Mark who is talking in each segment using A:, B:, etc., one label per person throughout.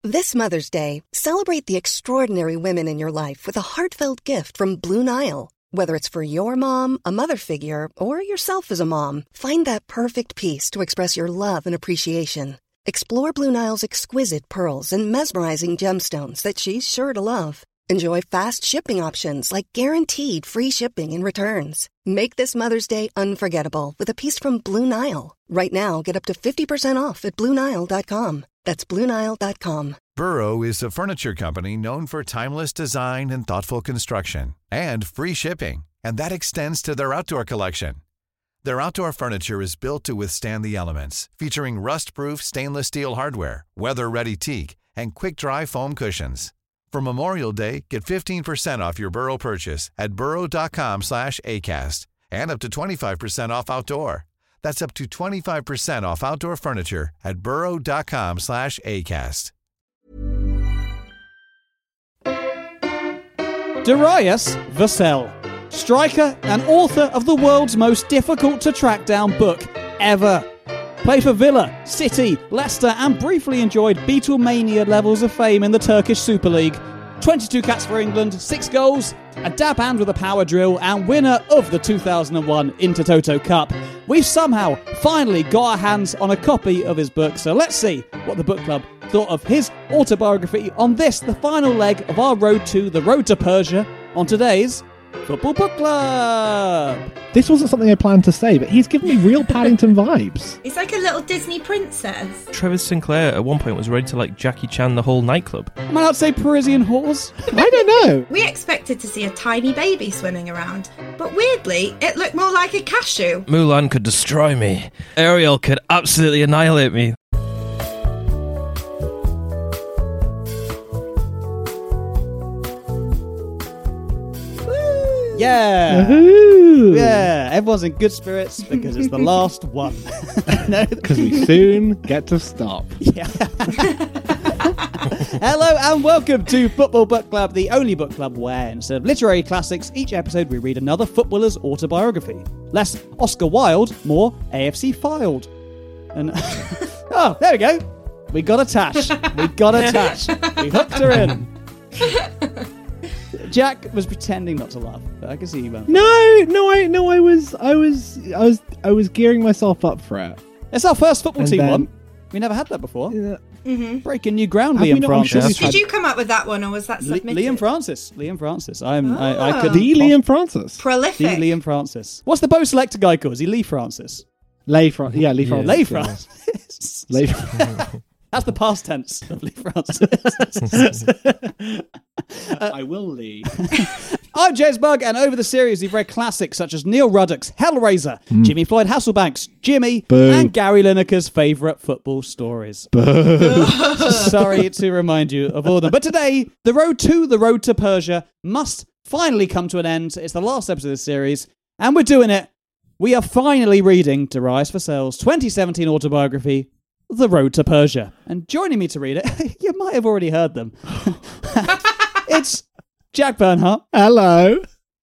A: This Mother's Day, celebrate the extraordinary women in your life with a heartfelt gift from Blue Nile. Whether it's for your mom, a mother figure, or yourself as a mom, find that perfect piece to express your love and appreciation. Explore Blue Nile's exquisite pearls and mesmerizing gemstones that she's sure to love. Enjoy fast shipping options like guaranteed free shipping and returns. Make this Mother's Day unforgettable with a piece from Blue Nile. Right now, get up to 50% off at BlueNile.com. That's BlueNile.com.
B: Burrow is a furniture company known for timeless design and thoughtful construction, and free shipping, and that extends to their outdoor collection. Their outdoor furniture is built to withstand the elements, featuring rust-proof stainless steel hardware, weather-ready teak, and quick-dry foam cushions. For Memorial Day, get 15% off your Burrow purchase at burrow.com/ACAST and up to 25% off outdoor. That's up to 25% off outdoor furniture at burrow.com/ACAST.
C: Darius Vassell, striker and author of the world's most difficult to track down book ever. Played for Villa, City, Leicester, and briefly enjoyed Beatlemania levels of fame in the Turkish Super League. 22 caps for England, 6 goals, a dab hand with a power drill, and winner of the 2001 Intertoto Cup. We've somehow finally got our hands on a copy of his book, so let's see what the book club thought of his autobiography on this, the final leg of our road to Persia, on today's Football Book Club.
D: This wasn't something I planned to say, but he's given me real Paddington vibes.
E: He's like a little Disney princess.
F: Travis Sinclair at one point was ready to like Jackie Chan the whole nightclub.
C: Am I allowed to say Parisian horse?
D: I don't know.
E: We expected to see a tiny baby swimming around, but weirdly, it looked more like a cashew.
F: Mulan could destroy me. Ariel could absolutely annihilate me.
C: Yeah.
D: Woohoo.
C: Yeah, everyone's in good spirits because it's the last one.
D: Because we soon get to stop.
C: Yeah. Hello and welcome to Football Book Club, the only book club where, instead of literary classics, each episode we read another footballer's autobiography. Less Oscar Wilde, more AFC Filed. And oh, there we go. We got a Tash. We hooked her in. Jack was pretending not to laugh, but I can see you.
D: I was gearing myself up for it.
C: It's our first football team one. We never had that before. Breaking new ground, Liam Francis.
E: Did you come up with that one, or was that submitted?
C: Liam Francis. I could
D: Liam Francis.
E: Prolific.
C: The Liam Francis. What's the Bo Selector guy called? Is he Lee Francis?
D: Lee Francis.
C: Lee Francis.
D: Lee Francis.
C: That's the past tense of Lee Francis.
D: I will leave.
C: I'm James Bugg, and over the series we've read classics such as Neil Ruddock's Hellraiser, Jimmy Floyd Hasselbank's Jimmy, and Gary Lineker's favourite football stories. Sorry to remind you of all of them. But today, the road to Persia must finally come to an end. It's the last episode of the series, and we're doing it. We are finally reading Darius Vassell's 2017 autobiography, The Road to Persia. And joining me to read it, you might have already heard them. It's Jack Bernhardt.
D: Hello.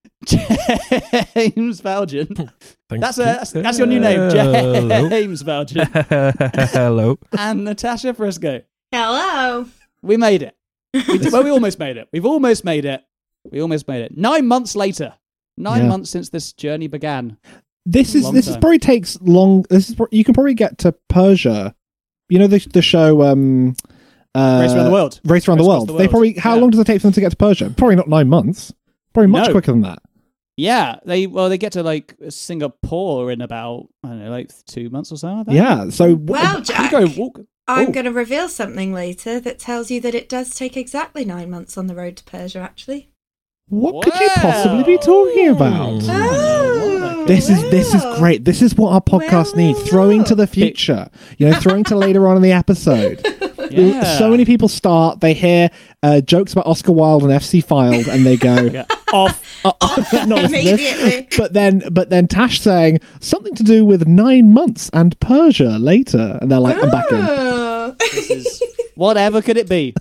C: James Valjean. That's your new name, James Valjean.
F: Hello.
C: And Natasha Frisco.
E: Hello.
C: We made it. We almost made it. We've almost made it. 9 months later. 9 months since this journey began.
D: This probably takes long. You can probably get to Persia. You know the show
C: Race Around the World.
D: Race Around the World. They probably. How long does it take for them to get to Persia? Probably not 9 months. Probably much quicker than that.
C: Yeah, they get to like Singapore in about 2 months or so.
D: Yeah. So
E: Jack, I'm going to reveal something later that tells you that it does take exactly 9 months on the road to Persia. Actually.
D: What could you possibly be talking about? This is great. This is what our podcast needs. Throwing to the future. Throwing to later on in the episode. Yeah. So many people start, they hear jokes about Oscar Wilde and FC Filed, and they go off
E: immediately.
D: But then Tash saying something to do with 9 months and Persia later, and they're like, I'm back in.
C: This is whatever could it be?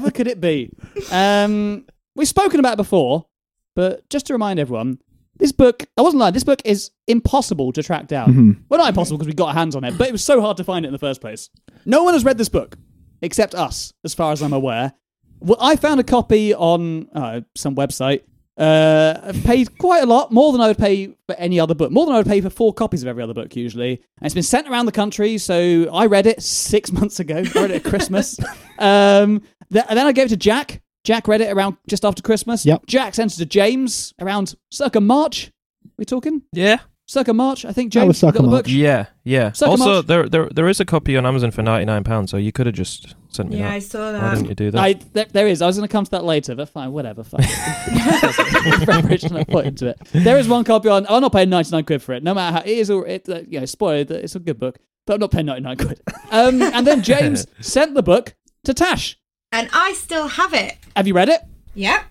C: We've spoken about it before, but just to remind everyone, this book, I wasn't lying, this book is impossible to track down.
D: Mm-hmm.
C: Well, not impossible because we got our hands on it, but it was so hard to find it in the first place. No one has read this book. except us, as far as I'm aware. Well, I found a copy on some website. I've paid quite a lot, more than I would pay for any other book. More than I would pay for 4 copies of every other book, usually. And it's been sent around the country, so I read it 6 months ago. I read it at Christmas. And then I gave it to Jack. Jack read it around just after Christmas.
D: Yep.
C: Jack sent it to James around circa March. We talking?
F: Yeah.
C: Circa March, I think,
D: That
C: James.
D: was circa
C: got the
D: March.
C: book.
F: Yeah.
C: Circa
F: Also,
C: March.
F: there is a copy on Amazon for £99, so you could have just sent me that.
E: I saw
F: Why
E: that.
F: didn't you do that?
C: There is. I was going to come to that later, but fine, whatever. Fine. Preparation I put into it. There is one copy on. I'm not paying 99 quid for it. No matter how it is. Spoiled. It's a good book, but I'm not paying 99 quid. And then James sent the book to Tash.
E: And I still have it.
C: Have you read it?
E: Yep.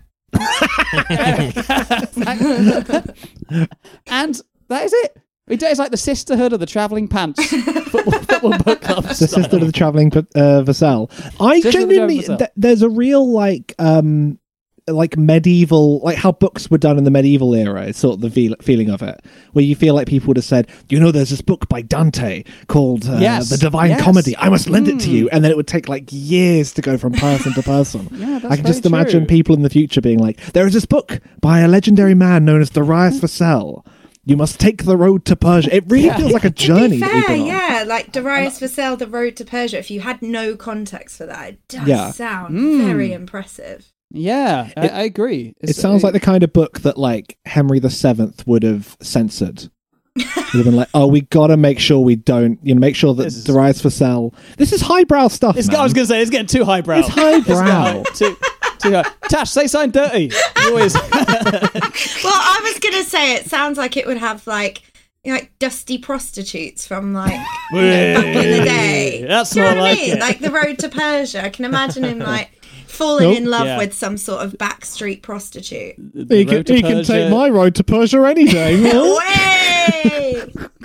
C: And that is it. It's like the sisterhood of the travelling pants football book club.
D: The sister of the travelling Vassell. I
C: Sister of the
D: genuinely,
C: Travelling Vassell.
D: there's a real like medieval, like how books were done in the medieval era. It's sort of the feeling of it, where you feel like people would have said, there's this book by Dante called The Divine Comedy. I must lend it to you, and then it would take like years to go from person to person.
C: Yeah, that's
D: I can just
C: very
D: imagine
C: true.
D: people in the future being like, there is this book by a legendary man known as Darius Vassell. You must take the road to Persia. It really feels like a journey.
E: To be
D: that we've
E: fair,
D: been on.
E: yeah, like Darius Vassell, The Road to Persia. If you had no context for that, it does
D: Yeah.
E: sound very impressive.
C: Yeah, I agree.
D: It sounds like the kind of book that like Henry VII would have censored. Would have been like, we gotta make sure we don't, make sure that Darius Vassell. This is highbrow stuff.
C: I
D: man.
C: was going to say, it's getting too highbrow.
D: It's highbrow.
C: too Tash, say something dirty. You always.
E: Well, I was going to say it sounds like it would have like dusty prostitutes from like back in the day.
C: That's
E: Do you know
C: more
E: what I
C: like
E: mean?
C: it.
E: Like The Road to Persia. I can imagine him like falling in love
C: Yeah.
E: with some sort of backstreet prostitute.
D: He can take my road to Persia any day.
E: Way!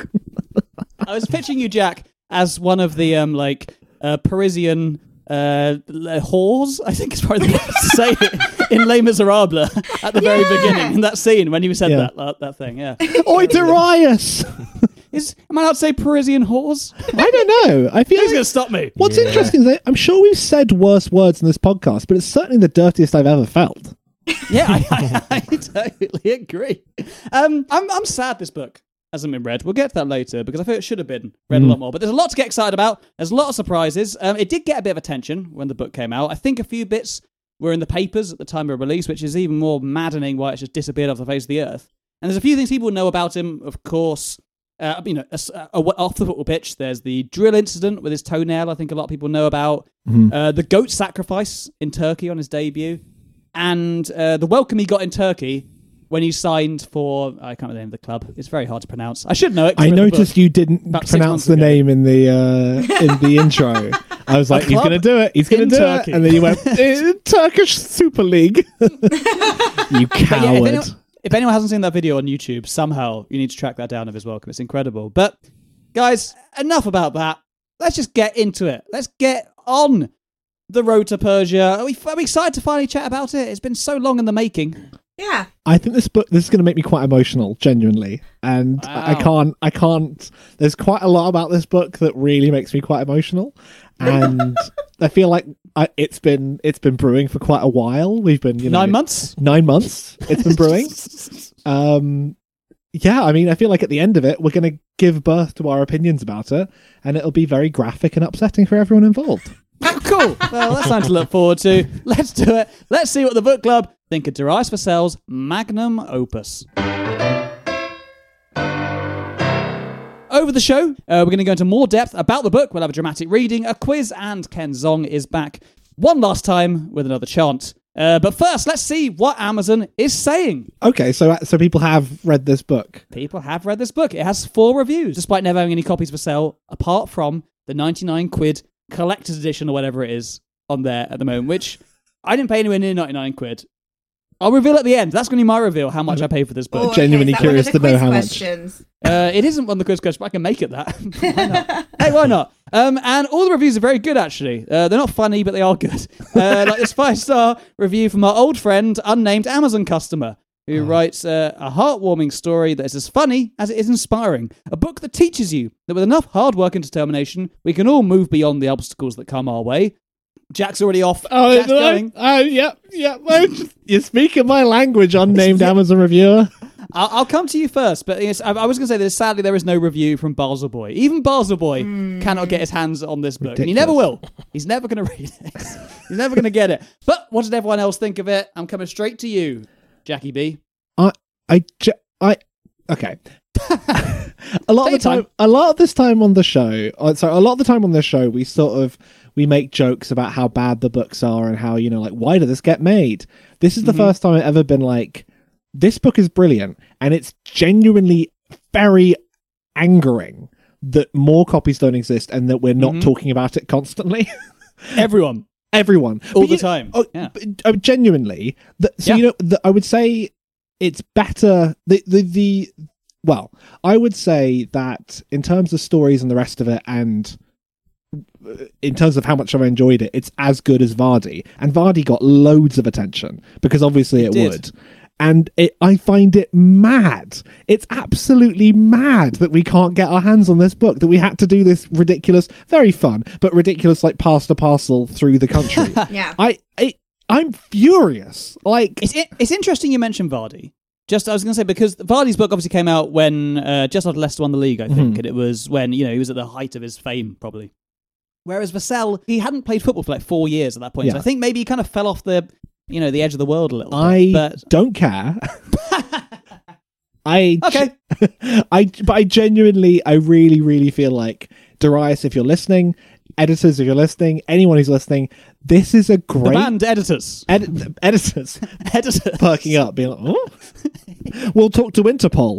C: I was pitching you, Jack, as one of the Parisian whores. I think is probably the way to say it in Les Miserables at the very beginning in that scene when you said
D: Yeah.
C: that thing. Yeah.
D: Oi, Darius!
C: Am I allowed to say Parisian whores?
D: I don't know. I feel
C: Who's
D: like
C: going to stop me?
D: what's interesting is that I'm sure we've said worse words in this podcast, but it's certainly the dirtiest I've ever felt.
C: Yeah, I totally agree. I'm sad this book hasn't been read. We'll get to that later because I feel it should have been read a lot more. But there's a lot to get excited about. There's a lot of surprises. It did get a bit of attention when the book came out. I think a few bits were in the papers at the time of release, which is even more maddening why it's just disappeared off the face of the earth. And there's a few things people know about him, of course. Off the football pitch, there's the drill incident with his toenail. I think a lot of people know about the goat sacrifice in Turkey on his debut, and the welcome he got in Turkey when he signed for, I can't remember the name of the club. It's very hard to pronounce. I should know it. 'cause
D: I
C: read the
D: noticed
C: book.
D: you didn't
C: About 6
D: pronounce
C: months
D: the
C: ago.
D: name in the intro. I was like, he's
C: club
D: going to do it. He's going to
C: in
D: do
C: Turkey.
D: it. And then you went, Turkish Super League. You
C: But
D: coward.
C: yeah, if anyone hasn't seen that video on YouTube, somehow you need to track that down of his welcome. It's incredible. But guys, enough about that. Let's just get into it. Let's get on the road to Persia. Are we excited to finally chat about it? It's been so long in the making.
E: Yeah.
D: I think this is going to make me quite emotional, genuinely. And
C: Wow.
D: I can't, there's quite a lot about this book that really makes me quite emotional. And I feel like it's been brewing for quite a while. We've been,
C: 9 months?
D: 9 months it's been brewing. Yeah, I mean, I feel like at the end of it, we're going to give birth to our opinions about it, and it'll be very graphic and upsetting for everyone involved.
C: Oh, cool. Well, that's something to look forward to. Let's do it. Let's see what the book club think of Darius Vassell's magnum opus. Over the show, we're going to go into more depth about the book. We'll have a dramatic reading, a quiz, and Ken Zong is back one last time with another chant. But first, let's see what Amazon is saying.
D: Okay, so people have read this book.
C: People have read this book. It has 4 reviews, despite never having any copies for sale, apart from the 99 quid collector's edition or whatever it is on there at the moment, which I didn't pay anywhere near 99 quid. I'll reveal at the end. That's going to be my reveal, how much I paid for this book.
E: Oh,
D: Genuinely
E: is that one
D: curious
E: of the
D: to know
E: quiz
D: how much.
E: questions?
C: It isn't one of the quiz questions, but I can make it that. Why not? Hey, why not? And all the reviews are very good, actually. They're not funny, but they are good. Like this 5-star review from our old friend, unnamed Amazon customer, who writes a heartwarming story that is as funny as it is inspiring. A book that teaches you that with enough hard work and determination, we can all move beyond the obstacles that come our way. Jack's already off.
D: Oh,
C: Jack's going.
D: Yeah. You're speaking my language, unnamed Amazon reviewer.
C: I'll come to you first, but yes, I was going to say that sadly there is no review from Basel Boy. Even Basel Boy cannot get his hands on this book. And he never will. He's never going to read it. He's never going to get it. But what did everyone else think of it? I'm coming straight to you, Jackie B.
D: Okay. a lot of the time on the show, we make jokes about how bad the books are and how, like, why did this get made? This is the first time I've ever been like, this book is brilliant, and it's genuinely very angering that more copies don't exist and that we're not talking about it constantly.
C: Everyone.
D: All
C: the time.
D: Genuinely. I would say it's better. I would say that in terms of stories and the rest of it, and in terms of how much I've enjoyed it, it's as good as Vardy. And Vardy got loads of attention because obviously it would. And I find it mad. It's absolutely mad that we can't get our hands on this book, that we had to do this ridiculous, very fun, but ridiculous, like, pass to parcel through the country.
E: Yeah.
D: I'm furious. Like,
C: it's interesting you mentioned Vardy. I was going to say, because Vardy's book obviously came out when, just after Leicester won the league, I think, and it was when, he was at the height of his fame, probably. Whereas Vassell, he hadn't played football for like 4 years at that point. Yeah. So I think maybe he kind of fell off the edge of the world a little bit. But
D: don't care.
C: Okay.
D: But I genuinely, I really, really feel like, Darius, if you're listening, editors, if you're listening, anyone who's listening, this is a great...
C: The band editors.
D: Editors.
C: Editors.
D: Perking up, being like, oh? We'll talk to Interpol.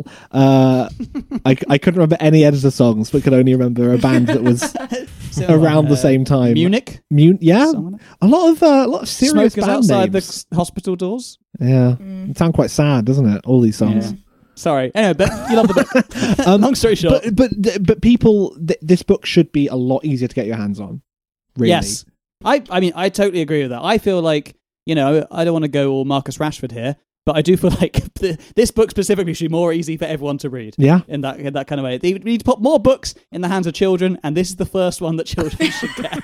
D: I couldn't remember any editor songs, but could only remember a band that was around the same time.
C: Munich?
D: Yeah. A lot of serious
C: Smokers
D: band
C: outside
D: names.
C: the hospital doors.
D: Yeah. It sounds quite sad, doesn't it? All these songs.
C: Yeah. Sorry. Anyway, but you love the book. Long story short.
D: But people, this book should be a lot easier to get your hands on. Really.
C: Yes. I mean, I totally agree with that. I feel like, I don't want to go all Marcus Rashford here, but I do feel like this book specifically should be more easy for everyone to read. Yeah. In that kind of way. We need to put more books in the hands of children, and this is the first one that children should get.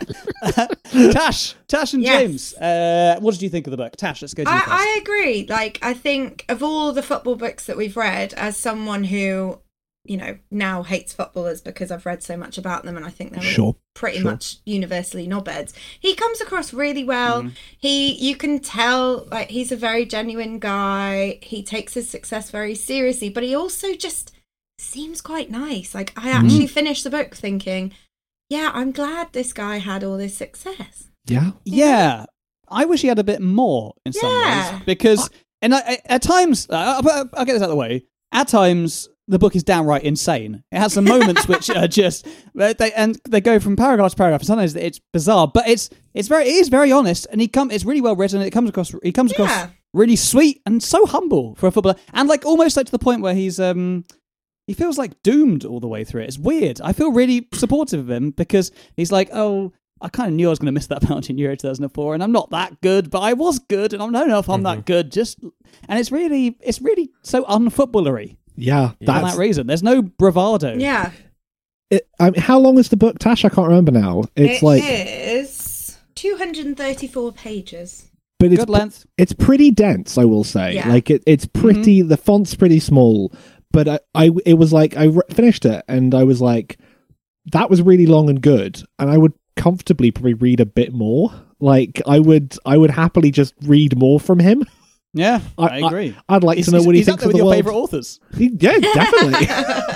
C: Tash and James, what did you think of the book? Tash, let's go to you first.
E: I agree. Like, I think of all the football books that we've read, as someone who, now hates footballers because I've read so much about them, and I think they're pretty much universally knobheads. He comes across really well. You can tell, like, he's a very genuine guy. He takes his success very seriously, but he also just seems quite nice. Like, I actually finished the book thinking, yeah, I'm glad this guy had all this success.
C: Yeah. I wish he had a bit more in some ways, because at times, I'll get this out of the way. At times, the book is downright insane. It has some moments which are just they go from paragraph to paragraph. And sometimes it's bizarre, but it is very honest, and it's really well written. And he comes across really sweet and so humble for a footballer, and like almost like to the point where he's he feels like doomed all the way through it. It's weird. I feel really supportive of him because he's like, oh, I kind of knew I was going to miss that penalty in Euro 2004, and I'm not that good, but I was good, and I don't know if I'm that good. And it's really so unfootballery.
D: Yeah,
C: for that reason. There's no bravado.
E: Yeah.
D: How long is the book, Tash? I can't remember now.
E: It is 234 pages.
D: But
C: good length.
D: It's pretty dense, I will say.
E: Yeah.
D: Like it's pretty. The font's pretty small. But it was like I finished it, and I was like, that was really long and good, and I would comfortably probably read a bit more. Like I would happily just read more from him.
C: Yeah, I agree.
D: I'd like to know what he thinks of the world.
C: He's up there with your favourite authors.
D: Yeah, definitely.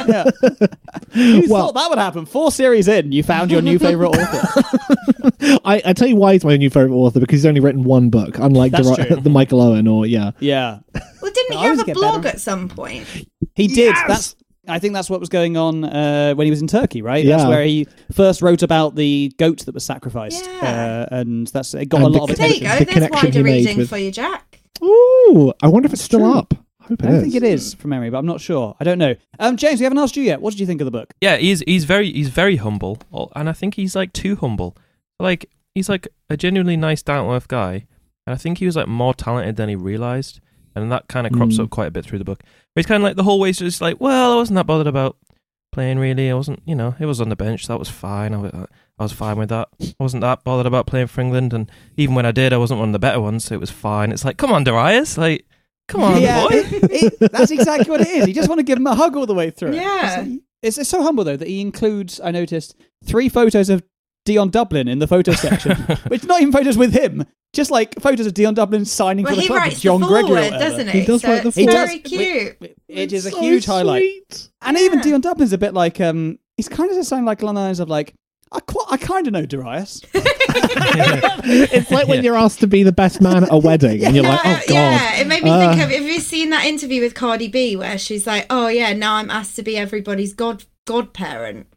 C: Who thought that would happen? 4 series in, you found your new favourite author.
D: I tell you why he's my new favourite author, because he's only written one book, unlike the Michael Owen or
C: Yeah.
E: Well, didn't he have a blog at some point?
C: He did. I think that's what was going on when he was in Turkey, right?
D: Yeah.
C: That's where he first wrote about the goat that was sacrificed.
E: Yeah.
C: And it got a lot of attention.
E: There you go. There's wider reading for you, Jack.
D: Ooh, I wonder if it's still up. I
C: don't think it is from memory, but I'm not sure. I don't know. James, we haven't asked you yet. What did you think of the book?
F: Yeah, he's very humble, and I think he's like too humble. Like he's like a genuinely nice, down-to-earth guy, and I think he was like more talented than he realized, and that kind of crops up quite a bit through the book. But he's kind of like the whole way just like, well, I wasn't that bothered about playing really. I wasn't, it was on the bench. That was fine. I was fine with that. I wasn't that bothered about playing for England, and even when I did, I wasn't one of the better ones, so it was fine. It's like, come on, Darius, like, come on, boy.
C: That's exactly what it is. You just want to give him a hug all the way through.
E: Yeah.
C: It's so humble, though, that he includes, I noticed, 3 photos of Dion Dublin in the photo section. Which not even photos with him, just like photos of Dion Dublin signing for the club with John Gregory.
E: Doesn't he?
D: He does write the
E: It's
D: forward.
E: very cute.
C: It is a
D: So
C: huge highlight.
D: sweet.
C: And even Dion Dublin's a bit like, he's kind of just saying like along the lines of like, I kind of know Darius.
D: It's like when you're asked to be the best man at a wedding and you're like, oh God.
E: Yeah, it made me think of, have you seen that interview with Cardi B where she's like, oh yeah, now I'm asked to be everybody's godparent.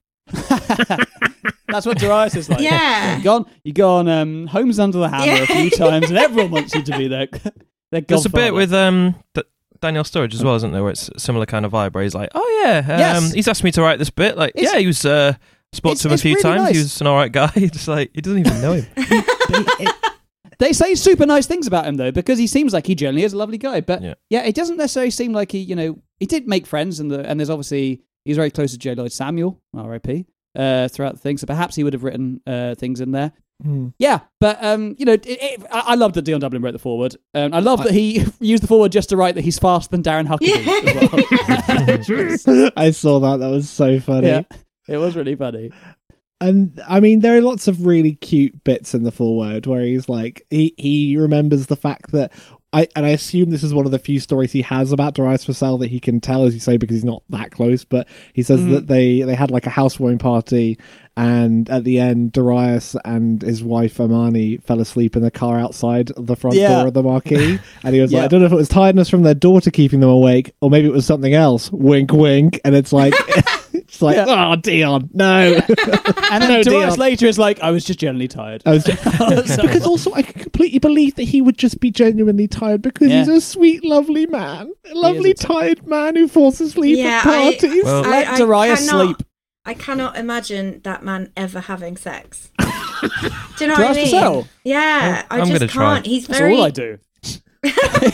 C: That's what Darius is like.
E: Yeah.
C: You go on Homes Under the Hammer a few times and everyone wants you to be their
F: There's a bit
C: godfather.
F: with Daniel Sturridge as well, isn't there, where it's a similar kind of vibe where he's like, oh yeah,
C: Yes.
F: he's asked me to write this bit. Like,
C: It's-
F: yeah, he was spoke to him a
C: it's
F: few
C: really
F: times.
C: nice.
F: He was an alright guy. Just like, he doesn't even know him.
C: They say super nice things about him though, because he seems like he generally is a lovely guy. But
F: Yeah.
C: it doesn't necessarily seem like he did make friends, and there's obviously he's very close to J. Lloyd Samuel, R.I.P. Throughout the thing, so perhaps he would have written things in there. Yeah, but I love that Dion Dublin wrote the forward. I love that he used the forward just to write that he's faster than Darren Huckabee as well.
D: I saw that. That was so funny.
C: Yeah, it was really funny.
D: And I mean, there are lots of really cute bits in the foreword where he's like, he remembers the fact that I assume this is one of the few stories he has about Darius Vassell that he can tell, as you say, because he's not that close. But he says that they had like a housewarming party, and at the end, Darius and his wife Amani fell asleep in the car outside the front door of the marquee. And he was like, I don't know if it was tiredness from their daughter keeping them awake, or maybe it was something else. Wink, wink. And it's like, oh, Dion, no.
C: And then
D: No,
C: Darius
D: Dion.
C: later is like, I was just generally tired.
D: I was because also I completely believe that he would just be genuinely tired because he's a sweet, lovely man. A lovely, tired man who falls asleep at parties.
C: Let Darius sleep.
E: I cannot imagine that man ever having sex. Do you know
C: Darius
E: what I mean?
C: Vassell?
E: Yeah,
F: I'm
E: I
F: gonna
E: just
F: try.
E: can't. He's
C: That's
E: very.
C: all I do.
F: No,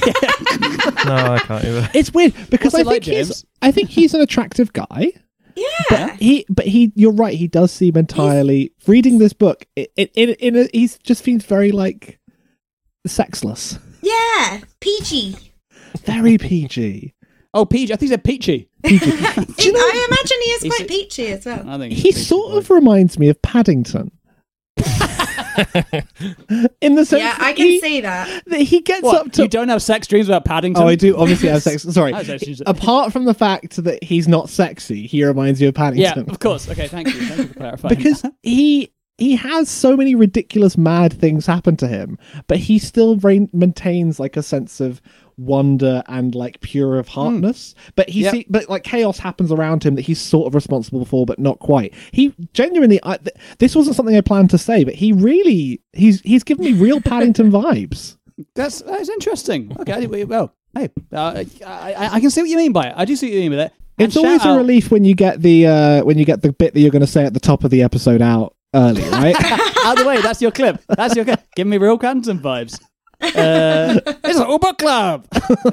F: I can't either.
D: It's weird because
C: What's it like, James?
D: I think he's an attractive guy.
E: Yeah.
D: But he, you're right. He does seem entirely reading this book. He just seems very like sexless,
E: Yeah. PG.
D: very PG.
C: Oh, PG. I think he said peachy.
E: I imagine he is quite peachy as well.
C: I think
D: He sort of reminds me of Paddington. In the sense
E: Yeah,
D: that
E: I can see that.
D: he gets
C: What,
D: up to
C: you don't have sex dreams about Paddington?
D: Oh, I do obviously have sex. Sorry.
C: I was actually-
D: Apart from the fact that he's not sexy, he reminds you of
C: Yeah,
D: Paddington.
C: of course. Okay, thank you. Thank you for clarifying.
D: Because he has so many ridiculous, mad things happen to him, but he still maintains like a sense of wonder and like pure of heartness. But but like chaos happens around him that he's sort of responsible for, but not quite. He genuinely, this wasn't something I planned to say, but he's given me real Paddington vibes.
C: That's interesting. Okay, well, hey, I can see what you mean by it. I do see what you mean with it. And
D: It's always
C: shout
D: a
C: out-
D: relief when you get the bit that you're going to say at the top of the episode out early, right?
C: Out of the way, that's your clip. That's your clip. Give me real Canton vibes. It's an book club.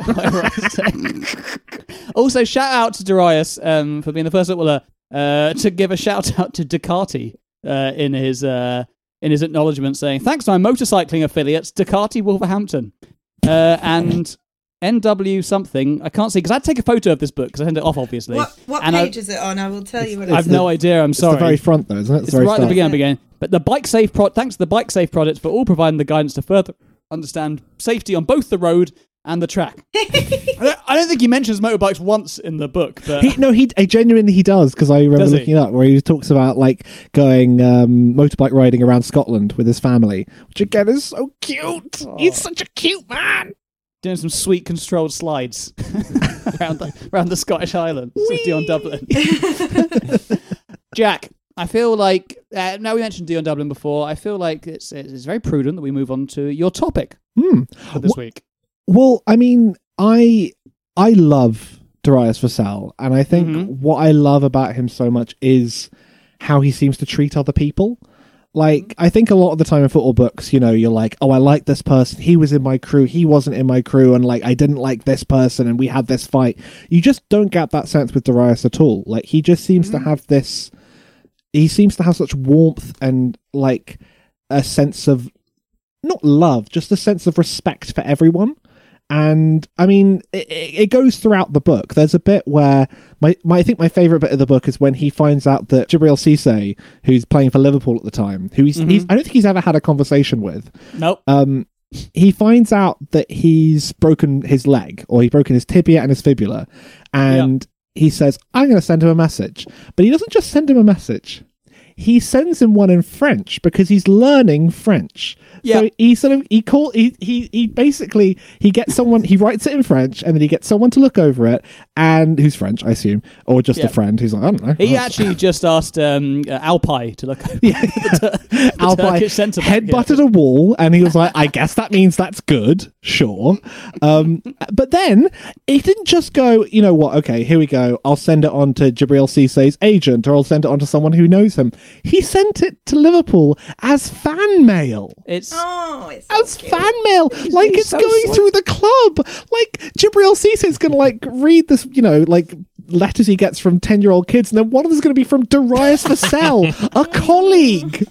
C: Also, shout out to Darius for being the first footballer to give a shout out to Ducati in his acknowledgement, saying thanks to my motorcycling affiliates, Ducati Wolverhampton and NW something. I can't see because I had to take a photo of this book because I sent it off, obviously.
E: What
C: And
E: page is it on? I will tell you what it
C: I've
E: is.
C: no idea. I'm sorry.
D: It's the very front, though, isn't it?
C: It's right at the beginning. But the Bike Safe thanks to the Bike Safe products for all providing the guidance to further understand safety on both the road and the track. I don't think he mentions motorbikes once in the book, but
D: He genuinely does, because I remember
C: Does he?
D: looking it up where he talks about like going motorbike riding around Scotland with his family, which again is so cute. He's such a cute man.
C: doing some sweet controlled slides around the Scottish Highlands with Dion Dublin. Jack, I feel like now we mentioned Dion Dublin before. I feel like it's very prudent that we move on to your topic for this week.
D: Well, I mean, I love Darius Vassell, and I think what I love about him so much is how he seems to treat other people. Like, I think a lot of the time in football books, you're like, oh, I like this person. He was in my crew. He wasn't in my crew. And, like, I didn't like this person and we had this fight. You just don't get that sense with Darius at all. Like, he just seems to have this... He seems to have such warmth and, like, a sense of... Not love, just a sense of respect for everyone. And, I mean, it goes throughout the book. There's a bit where... I think my favourite bit of the book is when he finds out that Djibril Cissé, who's playing for Liverpool at the time, who he's I don't think he's ever had a conversation with.
C: Nope.
D: He finds out that he's broken his leg, or he's broken his tibia and his fibula, and he says, I'm going to send him a message. But he doesn't just send him a message. He sends him one in French because he's learning French.
C: Yeah.
D: So he basically gets someone, he writes it in French, and then he gets someone to look over it, and who's French, I assume, or just a friend who's like, I don't know.
C: He actually just asked Alpay to look over
D: Alpay headbutted a wall, and he was like, I guess that means that's good, sure. But then he didn't just go, you know what, okay, here we go, I'll send it on to Djibril Cissé's agent, or I'll send it on to someone who knows him. He sent it to Liverpool as fan mail.
E: It's so
D: as
E: cute.
D: fan mail. Like, it's so going through the club. Like, Djibril Cissé's going to, like, read this, like, letters he gets from 10-year-old kids, and then one of them is going to be from Darius Vassell, a colleague.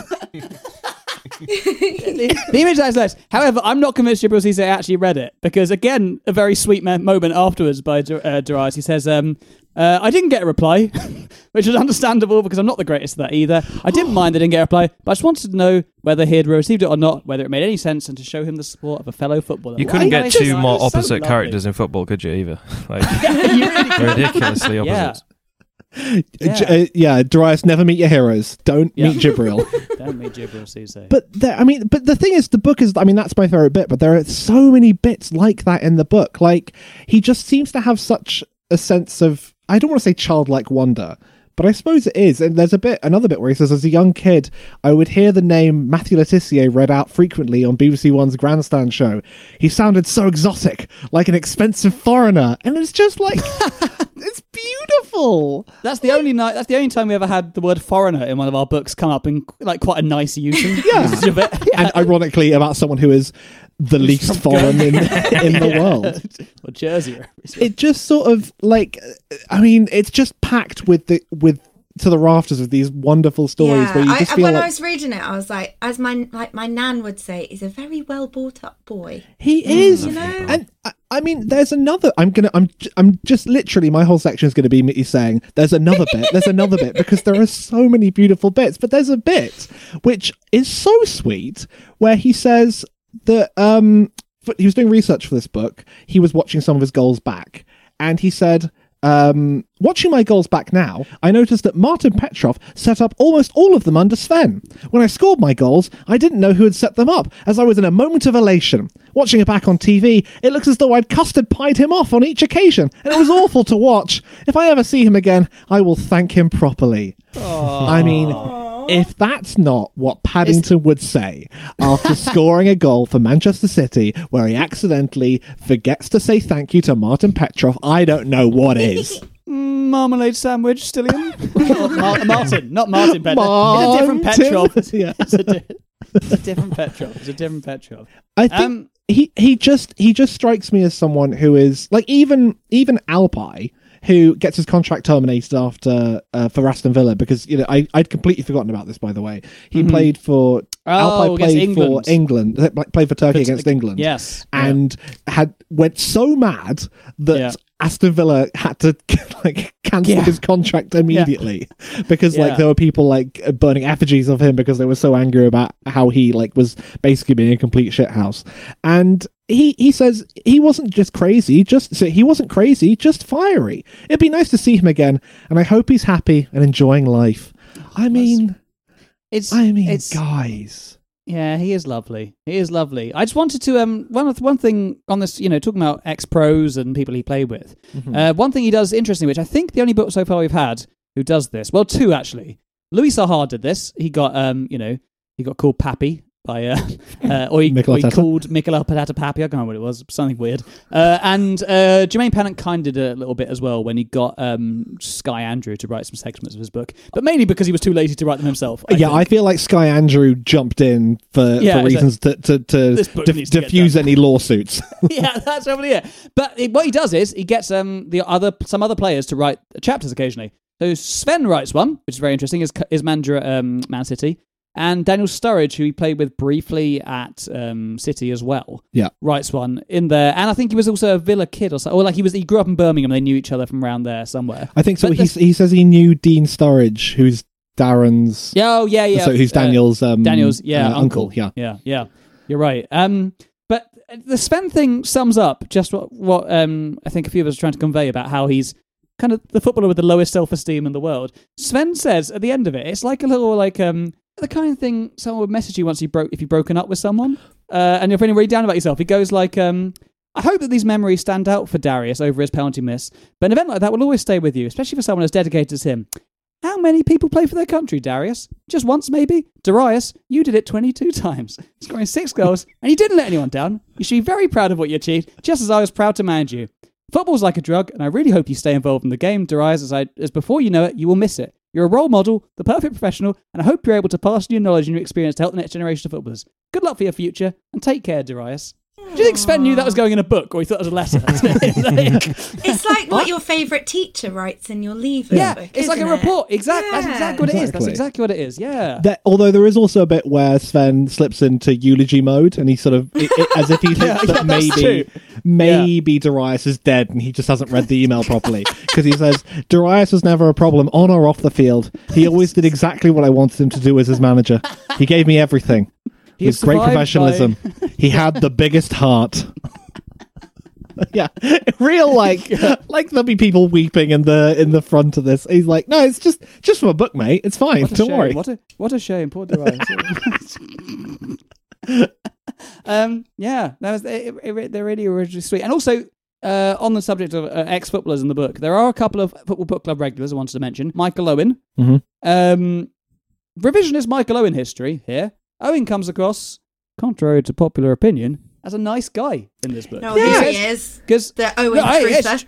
C: The image is nice. However, I'm not convinced Djibril Cissé actually read it, because, again, a very sweet moment afterwards by Darius, he says, I didn't get a reply, which is understandable because I'm not the greatest at that either. I didn't mind they didn't get a reply, but I just wanted to know whether he had received it or not, whether it made any sense, and to show him the support of a fellow footballer.
F: You couldn't get two more opposite characters in football, could you, either? Like, ridiculously opposite.
D: Darius, never meet your heroes. Don't meet Djibril.
C: Don't meet Djibril Cissé.
D: But the thing is, the book is, that's my favorite bit, but there are so many bits like that in the book. Like, he just seems to have such a sense of, I don't want to say childlike wonder, but I suppose it is. And there's another bit where he says, as a young kid, I would hear the name Matthew Le Tissier read out frequently on BBC One's Grandstand show. He sounded so exotic, like an expensive foreigner. And it's just like, it's beautiful.
C: That's the only time we ever had the word foreigner in one of our books come up in like quite a nice use.
D: And ironically, about someone who is the least foreign in the world.
C: Or Jersey.
D: It just sort of like, it's just packed with to the rafters with these wonderful stories where you just feel
E: when
D: like...
E: I was reading it, I was like, as my nan would say, he's a very well brought up boy.
D: He is, and there's another. I'm just literally, my whole section is going to be me saying, "There's another bit," because there are so many beautiful bits. But there's a bit which is so sweet where he says that he was doing research for this book. He was watching some of his goals back, and he said, watching my goals back now, I noticed that Martin Petrov set up almost all of them under Sven. When I scored my goals, I didn't know who had set them up, as I was in a moment of elation. Watching it back on TV, it looks as though I'd custard-pied him off on each occasion, and it was awful to watch. If I ever see him again, I will thank him properly. Aww. If that's not what Paddington would say after scoring a goal for Manchester City where he accidentally forgets to say thank you to Martin Petrov, I don't know what is.
C: Marmalade sandwich, Stillian? Martin, not Martin Petrov. It's a different Petrov.
D: Yeah.
C: It's a different Petrov.
D: I think he just strikes me as someone who is like, even Alpay, who gets his contract terminated after for Aston Villa, because I'd completely forgotten about this, by the way. He played for Alpay played for England, played for Turkey against England.
C: Yes,
D: and went so mad that Aston Villa had to cancel his contract immediately because there were people burning effigies of him because they were so angry about how he was basically being a complete shithouse. And he says he wasn't just crazy, just fiery. It'd be nice to see him again, and I hope he's happy and enjoying life. Guys.
C: Yeah, he is lovely. I just wanted to one thing on this, talking about ex-pros and people he played with. Mm-hmm. One thing he does interesting, which I think the only book so far we've had who does this. Well, two actually. Louis Saha did this. He got he got called Pappy by or he called Mikel Arteta Pappy. I can't remember what it was, something weird. And Jermaine Pennant kind of did a little bit as well when he got Sky Andrew to write some segments of his book, but mainly because he was too lazy to write them himself. I feel like Sky Andrew jumped in for reasons to diffuse any lawsuits. Yeah, that's probably it. But what he does is he gets some other players to write chapters occasionally. So Sven writes one, which is very interesting. Is manager at Man City. And Daniel Sturridge, who he played with briefly at City as well, writes one in there. And I think he was also a Villa kid or something. Or like he grew up in Birmingham. They knew each other from around there somewhere.
D: I think so. He says he knew Dean Sturridge, who's Darren's.
C: Oh yeah.
D: So who's Daniel's
C: uncle.
D: Yeah.
C: You're right. But the Sven thing sums up just what I think a few of us are trying to convey about how he's kind of the footballer with the lowest self-esteem in the world. Sven says at the end of it, it's like a little the kind of thing someone would message you if you've broken up with someone and you're feeling really down about yourself. He goes like, I hope that these memories stand out for Darius over his penalty miss, but an event like that will always stay with you, especially for someone as dedicated as him. How many people play for their country, Darius? Just once, maybe? Darius, you did it 22 times, scoring 6 goals, and you didn't let anyone down. You should be very proud of what you achieved, just as I was proud to manage you. Football's like a drug, and I really hope you stay involved in the game, Darius, as before you know it, you will miss it. You're a role model, the perfect professional, and I hope you're able to pass on your knowledge and your experience to help the next generation of footballers. Good luck for your future, and take care, Darius. Do you think Sven knew that was going in a book, or he thought it was a letter?
E: It's like what your favourite teacher writes in your leaving book,
C: it's like a report. Exactly. That's exactly what it is. That's exactly what it is, yeah.
D: Although there is also a bit where Sven slips into eulogy mode, and he sort of, as if he thinks that maybe Darius is dead, and he just hasn't read the email properly. Because he says, Darius was never a problem on or off the field. He always did exactly what I wanted him to do as his manager. He gave me everything. With great professionalism. He had the biggest heart. Yeah. Real like there'll be people weeping in the front of this. He's like, no, it's just from a book, mate. It's fine. Don't worry.
C: What a shame. Poor Darius. They're really originally sweet. And also, on the subject of ex-footballers in the book, there are a couple of Football Book Club regulars I wanted to mention. Michael Owen. Mm-hmm. Revisionist Michael Owen history here. Owen comes across, contrary to popular opinion, as a nice guy in this book.
E: No, he is.
C: Because
E: the Owen truther.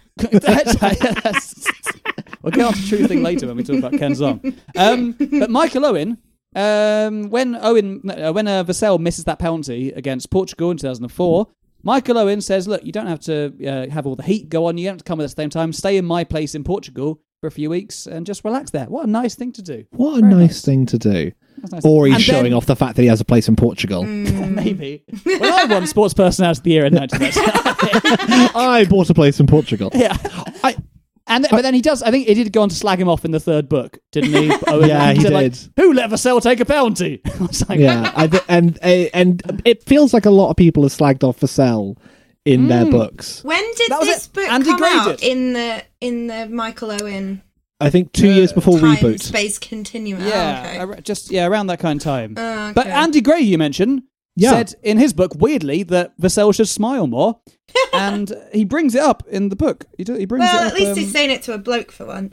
C: We'll get on to truthing later when we talk about Ken Zong. But Michael Owen, when Vassell misses that penalty against Portugal in 2004, Michael Owen says, look, you don't have to have all the heat go on. You don't have to come at the same time. Stay in my place in Portugal for a few weeks and just relax there. What a nice thing to do.
D: What a nice thing to do. Nice. Or he's showing off the fact that he has a place in Portugal.
C: Maybe. Well, I won Sports Personality of the Year in 1990.
D: I bought a place in Portugal.
C: Yeah. But then he does. I think he did go on to slag him off in the third book, didn't he?
D: Yeah, he did.
C: Like, who let Vassell take a penalty?
D: And it feels like a lot of people have slagged off Vassell in their books.
E: When did this book come out in the Michael Owen?
D: I think 2 years before Reboot.
E: Space Continuum.
C: Yeah, around that kind of time. Okay. But Andy Gray, you mentioned, said in his book, weirdly, that Vassell should smile more. And he brings it up in the book. He brings it up.
E: At least he's saying it to a bloke for one.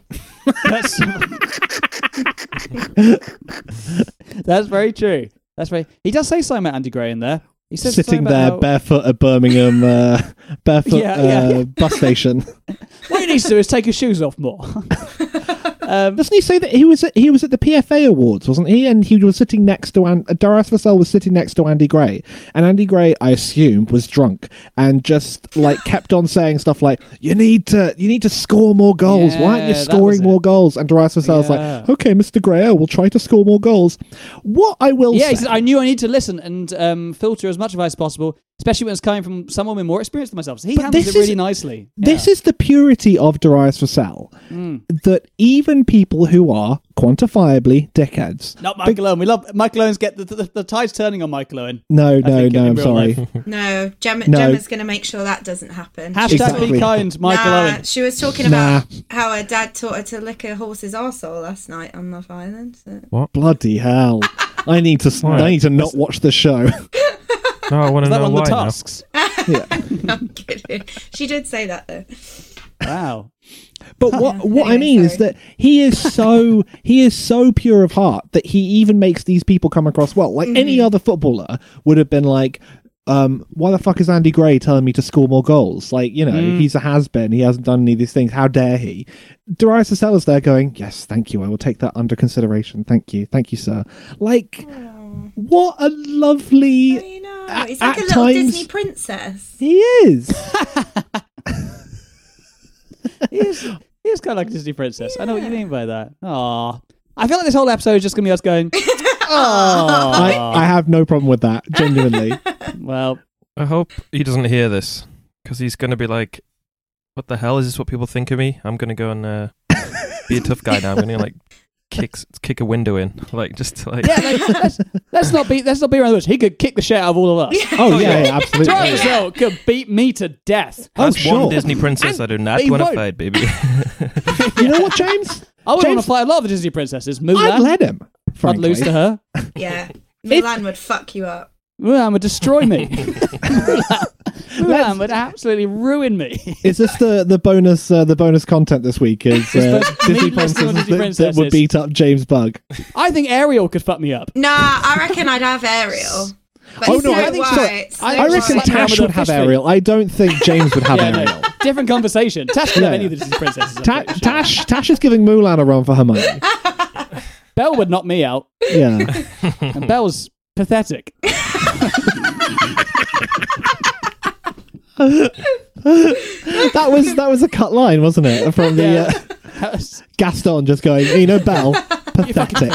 C: That's very true. He does say something about Andy Gray in there. He says
D: sitting there barefoot at Birmingham bus station.
C: What he needs to do is take his shoes off more.
D: Doesn't he say that he was at the PFA Awards, wasn't he? And he was sitting next to Darius Vassell was sitting next to Andy Gray, and Andy Gray, I assume, was drunk and just like kept on saying stuff like, "You need to score more goals. Why aren't you scoring more goals?" And Darius Vassell was like, "Okay, Mr. Gray, I will try to score more goals." What I will say,
C: he said, I knew I need to listen and filter as much advice as possible, especially when it's coming from someone with more experience than myself. So he handles it really nicely.
D: This is the purity of Darius Vassell, that even people who are quantifiably dickheads.
C: Not Michael Owen. We love Michael Owen's the tide's turning on Michael Owen.
D: No, I'm sorry.
E: No, Gemma's going to make sure that doesn't happen.
C: # be kind, Michael Owen.
E: She was talking about how her dad taught her to lick her horse's arsehole last night on Love Island. So.
D: What? Bloody hell. I need to not watch the show.
F: No, I want to know why
C: the Tusks?
E: Yeah. I'm kidding. She did say that though.
C: Wow.
D: But what I mean is that he is so pure of heart that he even makes these people come across well. Like any other footballer would have been like, why the fuck is Andy Gray telling me to score more goals? Like, he's a has-been. He hasn't done any of these things. How dare he? Darius Vasella's there going, yes, thank you. I will take that under consideration. Thank you, sir. Like, what a lovely...
E: I know. He's like a little Disney princess.
D: He is.
C: He is kind of like a Disney princess. Yeah. I know what you mean by that. Aww. I feel like this whole episode is just going to be us going, aww.
D: I have no problem with that, genuinely.
C: Well,
F: I hope he doesn't hear this, because he's going to be like, what the hell? Is this what people think of me? I'm going to go and be a tough guy now. I'm going to like kick a window in. Like, just to, like...
C: Yeah, like, let's not be around the bush. He could kick the shit out of all of us.
D: Oh, yeah, absolutely.
C: Darius Vassell could beat me to death.
F: That's one Disney princess I do not want to fight, baby.
D: You know what, James?
C: I would want to fight a lot of the Disney princesses. Mulan.
D: I'd let him.
C: I'd lose to her.
E: Yeah. Mulan would fuck you up.
C: Mulan would destroy me. Mulan would absolutely ruin me.
D: Is this the bonus content this week? Is Disney princesses that would beat up James Bug?
C: I think Ariel could fuck me up.
E: Nah, I reckon I'd have Ariel. But
D: I reckon Tash would have Ariel. I don't think James would have Ariel.
C: No, different conversation. Tash could have any of the Disney princesses.
D: Tash is giving Mulan a run for her money.
C: Belle would knock me out.
D: Yeah.
C: And Belle's pathetic.
D: that was a cut line, wasn't it? From the Gaston just going, Belle, pathetic.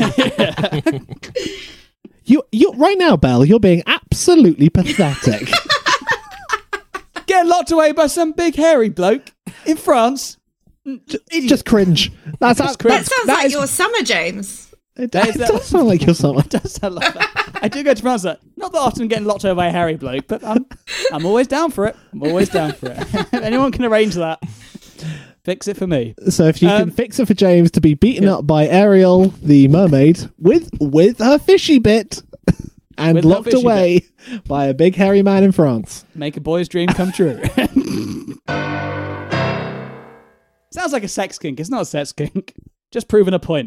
D: You right now, Belle, you're being absolutely pathetic.
C: Getting locked away by some big hairy bloke in France.
D: Just cringe.
E: That sounds like your summer, James.
D: It does sound like your summer.
C: It does sound like that. I do go to France. Not that often getting locked over by a hairy bloke, but I'm always down for it. If anyone can arrange that, fix it for me.
D: So if you can fix it for James to be beaten up by Ariel, the mermaid, with her fishy bit, and locked away by a big hairy man in France.
C: Make a boy's dream come true. Sounds like a sex kink. It's not a sex kink. Just proving a point.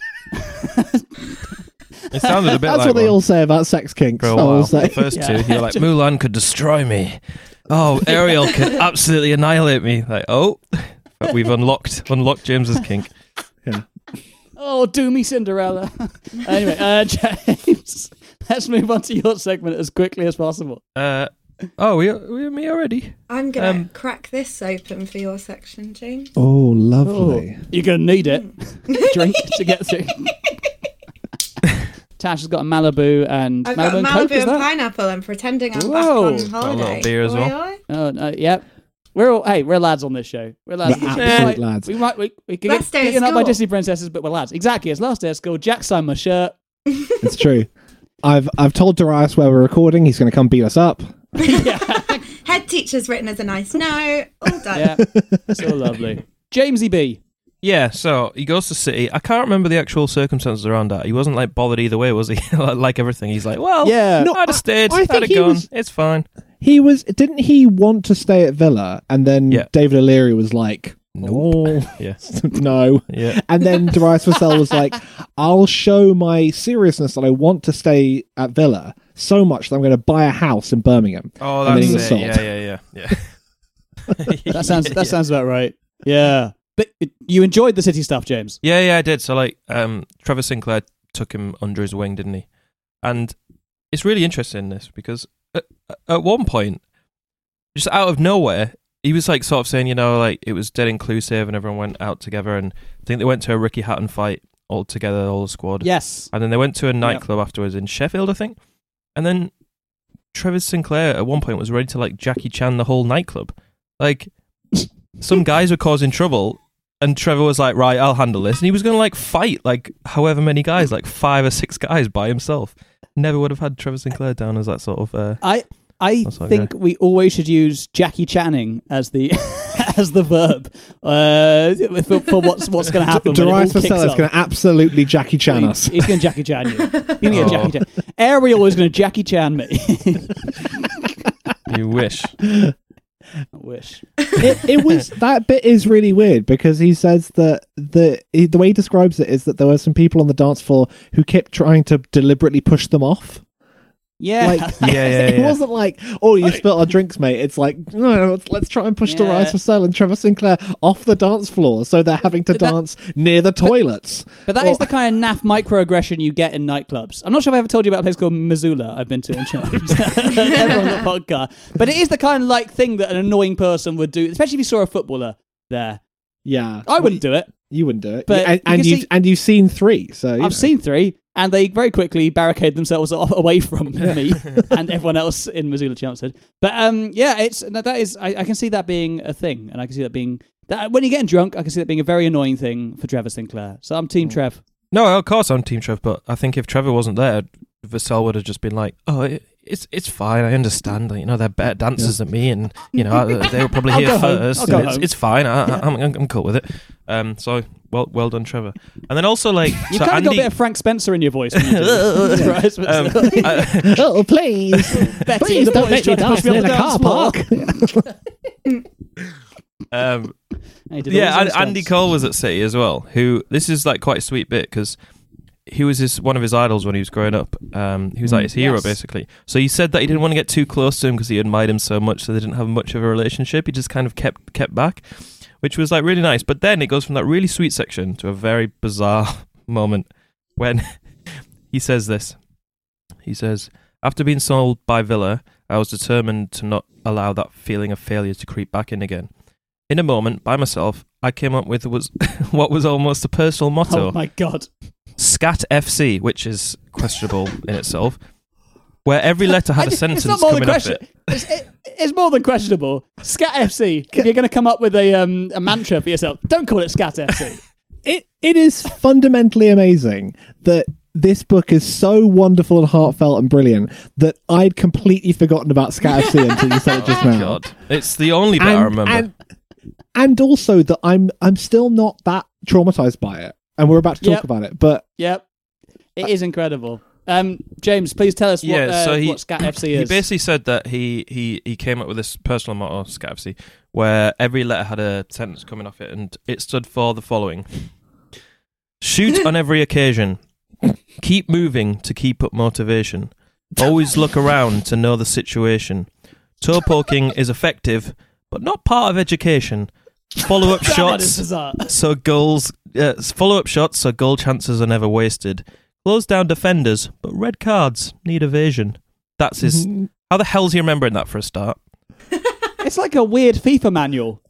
F: It sounded a bit
D: That's
F: like
D: what they all say about sex kinks.
F: The first two, you're like, Mulan could destroy me. Oh, Ariel could absolutely annihilate me. Like, but we've unlocked James's kink.
D: Yeah.
C: Oh, do me, Cinderella. Anyway, James, let's move on to your segment as quickly as possible.
F: We're me already.
E: I'm going to crack this open for your section, James.
D: Oh, lovely.
C: You're going to need it. Drink to get through. Tash has got a Malibu and
E: I've got Malibu and pineapple and pretending I'm back on holiday.
F: A little beer as well.
C: Yep. We're lads on this show. We're lads.
D: We're absolute lads.
C: We can get beaten up by Disney princesses, but we're lads. Exactly. It's last day of school. Jack signed my shirt.
D: It's true. I've told Darius where we're recording. He's going to come beat us up.
E: Head teacher's written us a nice note. All done.
C: Yeah. So lovely. Jamesy B.
F: Yeah, so he goes to City. I can't remember the actual circumstances around that. He wasn't like bothered either way, was he? Like everything. He's like, well, I'd have stayed. I'd have gone. It's fine. Didn't he want to stay at Villa? And then David O'Leary was like, no. No. Yeah. And then Darius Vassell was like, I'll show my seriousness that I want to stay at Villa so much that I'm going to buy a house in Birmingham. Oh, that's it. Yeah.
C: That sounds about right. Yeah. But you enjoyed the City stuff, James?
F: Yeah, I did. So, like, Trevor Sinclair took him under his wing, didn't he? And it's really interesting, this, because at one point, just out of nowhere, he was, like, sort of saying, like, it was dead inclusive and everyone went out together. And I think they went to a Ricky Hatton fight all together, all the squad.
C: Yes.
F: And then they went to a nightclub afterwards in Sheffield, I think. And then Trevor Sinclair, at one point, was ready to, like, Jackie Chan the whole nightclub. Like... Some guys were causing trouble, and Trevor was like, right, I'll handle this. And he was going to, like, fight, like, however many guys, like 5 or 6 guys by himself. Never would have had Trevor Sinclair down as that sort of...
C: I think we always should use Jackie Channing as the as the verb for what's going to happen.
D: Darius Vassell is going to absolutely Jackie Chan us.
C: He's going to Jackie Chan you. He's going to get Jackie Chan. Ariel is going to Jackie Chan me.
F: You wish.
C: I wish.
D: It was that bit is really weird because he says that the way he describes it is that there were some people on the dance floor who kept trying to deliberately push them off.
C: Yeah.
D: It wasn't like, oh, you spilt our drinks, mate. It's like, no, let's try and push Darius Vassell and Trevor Sinclair off the dance floor so they're having to dance near the toilets.
C: But that is the kind of naff microaggression you get in nightclubs. I'm not sure if I ever told you about a place called Missoula I've been to in James. Everyone on the podcast. But it is the kind of like thing that an annoying person would do, especially if you saw a footballer there.
D: Yeah.
C: I wouldn't do it.
D: You wouldn't do it.
C: But
D: you've seen 3, so
C: I've seen 3. And they very quickly barricade themselves away from me and everyone else in Missoula, Chelmsford. But I can see that being a thing, and I can see that being that when you're getting drunk, I can see that being a very annoying thing for Trevor Sinclair. So I'm Team Trev.
F: No, of course I'm Team Trev, but I think if Trevor wasn't there, Vassell would have just been like, "Oh, it's fine. I understand. You know, they're better dancers than me, and you know they were probably here first. It's fine. I'm cool with it." So well done, Trevor. And then also like
C: you've kind of got a bit of Frank Spencer in your voice. When you do
D: oh please,
C: Betty,
D: please don't let me dance in a car park.
F: Andy Cole was at City as well. Who this is like quite a sweet bit because he was one of his idols when he was growing up. He was like his hero basically. So he said that he didn't want to get too close to him because he admired him so much, so they didn't have much of a relationship. He just kind of kept back, which was like really nice. But then it goes from that really sweet section to a very bizarre moment when he says this. He says, "After being sold by Villa, I was determined to not allow that feeling of failure to creep back in again. In a moment, by myself, I came up with what was almost a personal motto.
C: Oh my God.
F: Scat FC, which is questionable in itself, where every letter had a sentence coming off it.
C: It's more than questionable. Scat FC. If you're going to come up with a mantra for yourself, don't call it Scat FC.
D: It is fundamentally amazing that this book is so wonderful and heartfelt and brilliant that I'd completely forgotten about Scat FC until you said it just now.
F: God, it's the only bit I remember.
D: And also that I'm still not that traumatized by it. And we're about to talk about it, but...
C: Yep. It is incredible. James, please tell us what Scat FC is.
F: He basically said that he came up with this personal motto, Scat FC, where every letter had a sentence coming off it, and it stood for the following. Shoot on every occasion. Keep moving to keep up motivation. Always look around to know the situation. Toe poking is effective, but not part of education. Follow-up shots so goal chances are never wasted. Close down defenders, but red cards need evasion. That's his... How the hell's he remembering that for a start?
C: It's like a weird FIFA manual.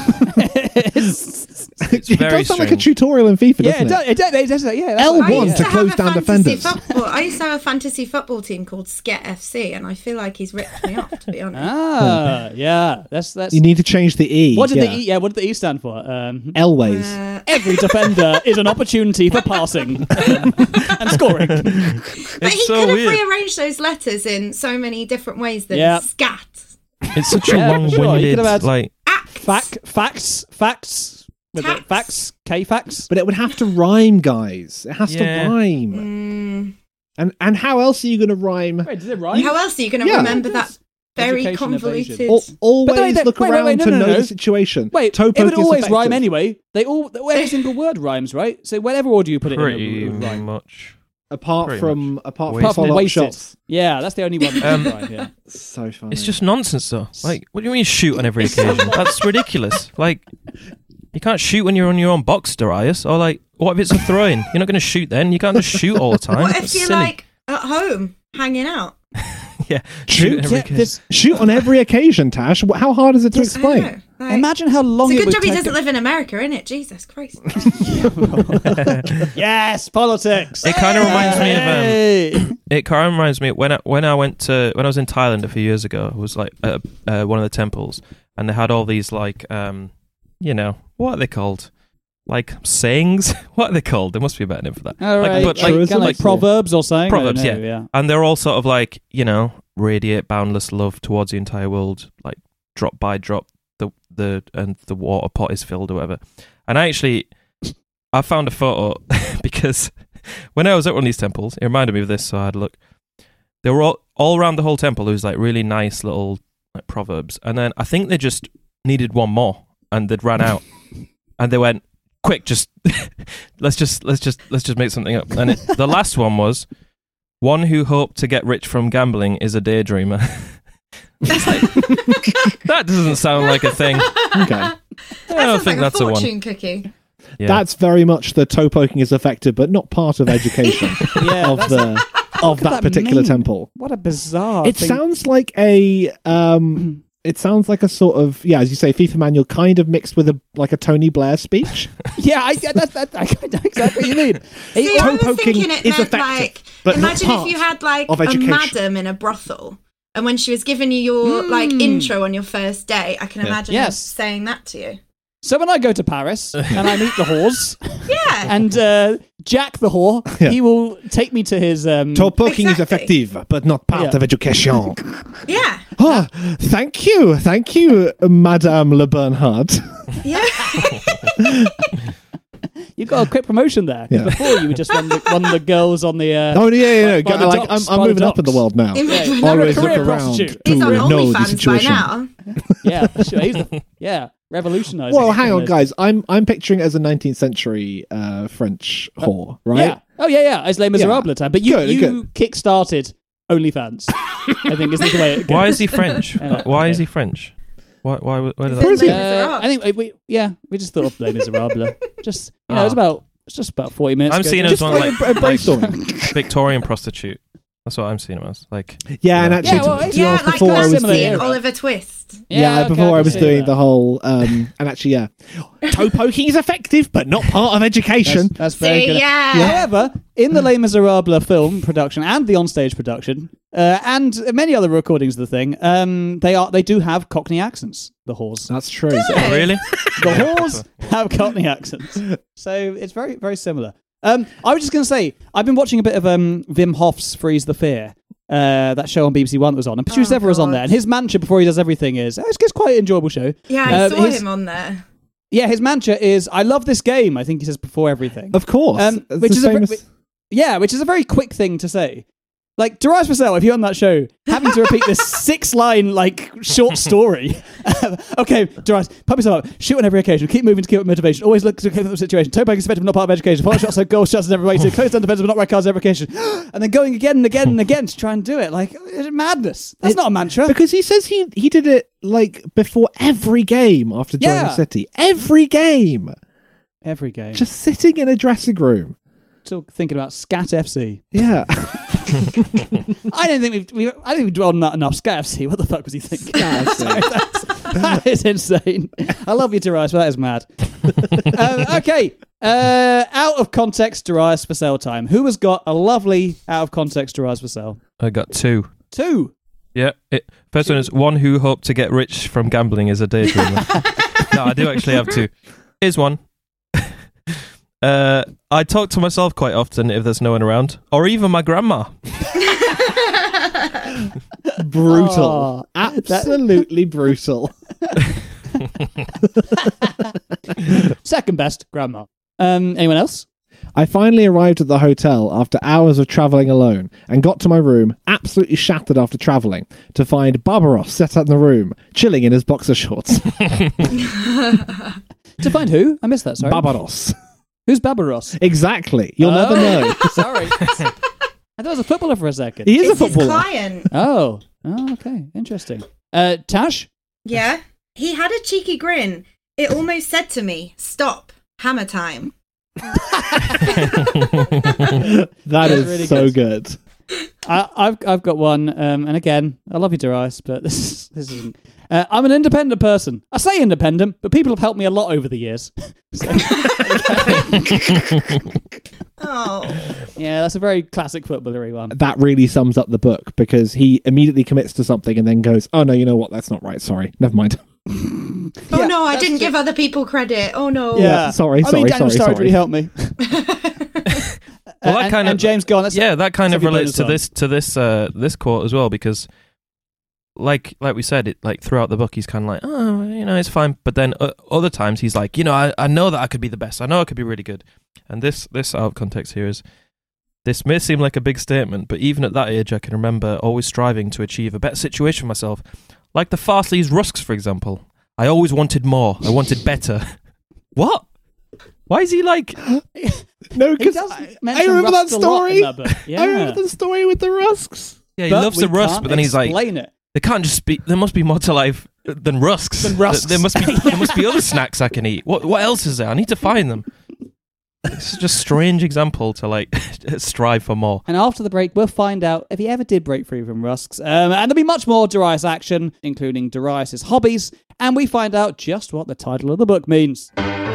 F: It's
D: it
F: very
D: does sound
F: strange.
D: like a tutorial in FIFA, doesn't it?
C: It does. Yeah,
D: L1 to close down defenders.
E: I used to have a fantasy football team called Sket FC, and I feel like he's ripped me off, to be honest.
C: Yeah. That's.
D: You need to change the E.
C: What did the E? Yeah, what did the E stand for?
D: Elways.
C: Every defender is an opportunity for passing and scoring.
E: But he could have rearranged those letters in so many different ways than scat.
F: It's such a long-winded, like...
C: Facts. K-facts.
D: But it would have to rhyme, guys. It has to rhyme. And how else are you going to rhyme?
C: Wait, does it rhyme?
E: How else are you going to remember that very convoluted...
D: Always look around to know the situation.
C: Wait, it would always rhyme anyway. Every single word rhymes, right? So whatever order you put it in,
F: pretty much.
D: Apart from
C: wasted
D: shots.
C: Yeah, that's the only one. Right,
D: So funny.
F: It's just nonsense, though. Like, what do you mean shoot on every occasion? That's ridiculous. Like, you can't shoot when you're on your own box, Darius. Or like, what if it's a throw-in? You're not going to shoot then. You can't just shoot all the time.
E: What if
F: That's
E: you're
F: silly.
E: like at home hanging out?
D: Shoot on every occasion, Tash. How hard is it to explain?
C: Imagine how long
E: it's a
C: it
E: good
C: would
E: job he
C: take.
E: doesn't live in America, isn't it? Jesus Christ.
C: Yes, politics.
F: It kind of reminds me of. It kind of reminds me when I was in Thailand a few years ago. It was like one of the temples, and they had all these like what are they called? Like sayings? What are they called? There must be a better name for that.
C: Like proverbs or sayings.
F: Proverbs, yeah. And they're all sort of like, radiate boundless love towards the entire world, like drop by drop, the water pot is filled or whatever. And I found a photo because when I was at one of these temples, it reminded me of this, so I had a look. They were all around the whole temple. There was like really nice little like Proverbs, and then I think they just needed one more, and they'd ran out, and they went, "Quick, just let's just make something up." And the last one was, "One who hoped to get rich from gambling is a daydreamer." It's like, that doesn't sound like a thing.
D: Okay.
F: I don't think that's a
E: fortune
F: one.
E: cookie.
F: Yeah.
D: That's very much the toe poking is effective, but not part of education of that particular temple.
C: What a bizarre.
D: It sounds like a it sounds like a sort of, as you say, FIFA manual kind of mixed with a Tony Blair speech.
C: I know exactly what you mean.
E: See, I was
D: toe-poking
E: thinking it
D: is
E: meant
D: effective, but
E: imagine
D: not
E: if you had like
D: of
E: a
D: education.
E: madam in a brothel, and when she was giving you your like intro on your first day, I can imagine her saying that to you.
C: So when I go to Paris and I meet the whores, and Jack the whore, he will take me to his...
D: toe poking is effective, but not part of education.
E: Yeah.
D: Oh, thank you, Madame Le Bernhard.
E: Yeah.
C: You got a quick promotion there.
D: Yeah.
C: Before you were just one of the girls on the...
D: I'm moving up in the world now. Always look around to
E: He's on
D: know the
E: OnlyFans by
D: situation.
E: now.
C: Yeah, sure. Revolutionising.
D: Well, hang on, guys. I'm picturing it as a 19th century French whore, right?
C: Yeah. Oh, yeah. As Les Miserables time. But you kick-started OnlyFans, I think is the way it goes.
F: Why is he French? Why is he French? Why did
E: that?
C: I think we just thought of Les Miserables. Just it's just about 40 minutes.
F: I'm
C: ago.
F: seeing it as one like
D: brainstorming.
F: Victorian prostitute. That's what I'm seeing him as. Like,
D: and actually, to be honest, before I was
E: doing Oliver Twist.
D: Before I was doing the whole, and actually, toe poking is effective, but not part of education.
C: That's very good.
E: Yeah.
C: However, in the Les Miserables film production and the onstage production, and many other recordings of the thing, they do have Cockney accents. The whores.
D: That's true.
F: really?
C: The whores have Cockney accents, so it's very, very similar. I was just going to say, I've been watching a bit of Wim Hof's Freeze the Fear, that show on BBC One that was on, and Producer Ever was on there, and his mantra before he does everything is, it's quite an enjoyable show.
E: Yeah, I saw him on there.
C: Yeah, his mantra is, I love this game, I think he says before everything.
D: Of course.
C: Which is a very quick thing to say. Like, Darius Vassell, if you're on that show, having to repeat this 6-line, short story. Okay, Darius, pump yourself up. Shoot on every occasion. Keep moving to keep up motivation. Always look to keep up the situation. Toe back is effective, not part of education. Follow shots, so goals, shots, and every way. Close down defense, but not red cards every occasion. And then going again and again and again to try and do it. It's madness. That's not a mantra.
D: Because he says he did it, before every game after joining City. Every game.
C: Every game.
D: Just sitting in a dressing room.
C: Still thinking about Scat FC.
D: Yeah.
C: I don't think we've dwelled on that enough. Scat FC, what the fuck was he thinking? That is insane. I love you, Darius, but that is mad. Okay. Out of context, Darius Vassell time. Who has got a lovely out of context Darius Vassell?
F: I got 2.
C: 2?
F: Yeah. First one is one who hoped to get rich from gambling is a daydreamer. No, I do actually have 2. Here's one. I talk to myself quite often if there's no one around, or even my grandma.
D: Brutal. Absolutely brutal.
C: Second best, grandma. Anyone else?
D: I finally arrived at the hotel after hours of travelling alone and got to my room, absolutely shattered after travelling, to find Barbaros set out in the room, chilling in his boxer shorts.
C: To find who? I missed that, sorry.
D: Barbaros.
C: Who's Barbaros?
D: Exactly. You'll never know.
C: Sorry. I thought it was a footballer for a second.
D: He is a footballer.
E: His client.
C: Oh, okay. Interesting. Tash?
E: Yeah. He had a cheeky grin. It almost said to me, "Stop. Hammer time."
D: That is
C: really
D: so good.
C: I've got one, and again, I love you, Darius, but this isn't. I'm an independent person. I say independent, but people have helped me a lot over the years.
E: Oh.
C: Yeah, that's a very classic footballery one.
D: That really sums up the book, because he immediately commits to something and then goes, "Oh no, you know what? That's not right. Sorry. Never mind."
E: Oh no, I didn't give other people credit. Oh no.
C: Yeah.
D: Sorry.
C: Daniel Sturridge really helped me.
F: Well, that kind of
C: James Gunn.
F: That kind of relates to this quote as well, because like we said, it throughout the book he's kind of like, oh, it's fine, but then other times he's like, I know that I could be the best. I know I could be really good. And this out of context here is, this may seem like a big statement, but even at that age, I can remember always striving to achieve a better situation for myself. Like the Farsley's rusks, for example. I always wanted more. I wanted better. What? Why is he like...
D: No, because I remember that story.
C: Yeah.
D: I remember the story with the rusks.
F: Yeah, he loves the rusks, but then he's like...
C: It.
F: There can't just be... There must be more to life than rusks. There must be other snacks I can eat. What else is there? I need to find them. It's such a strange example to like strive for more.
C: And after the break, we'll find out if he ever did break free from rusks. And there'll be much more Darius action, including Darius' hobbies, and we find out just what the title of the book means.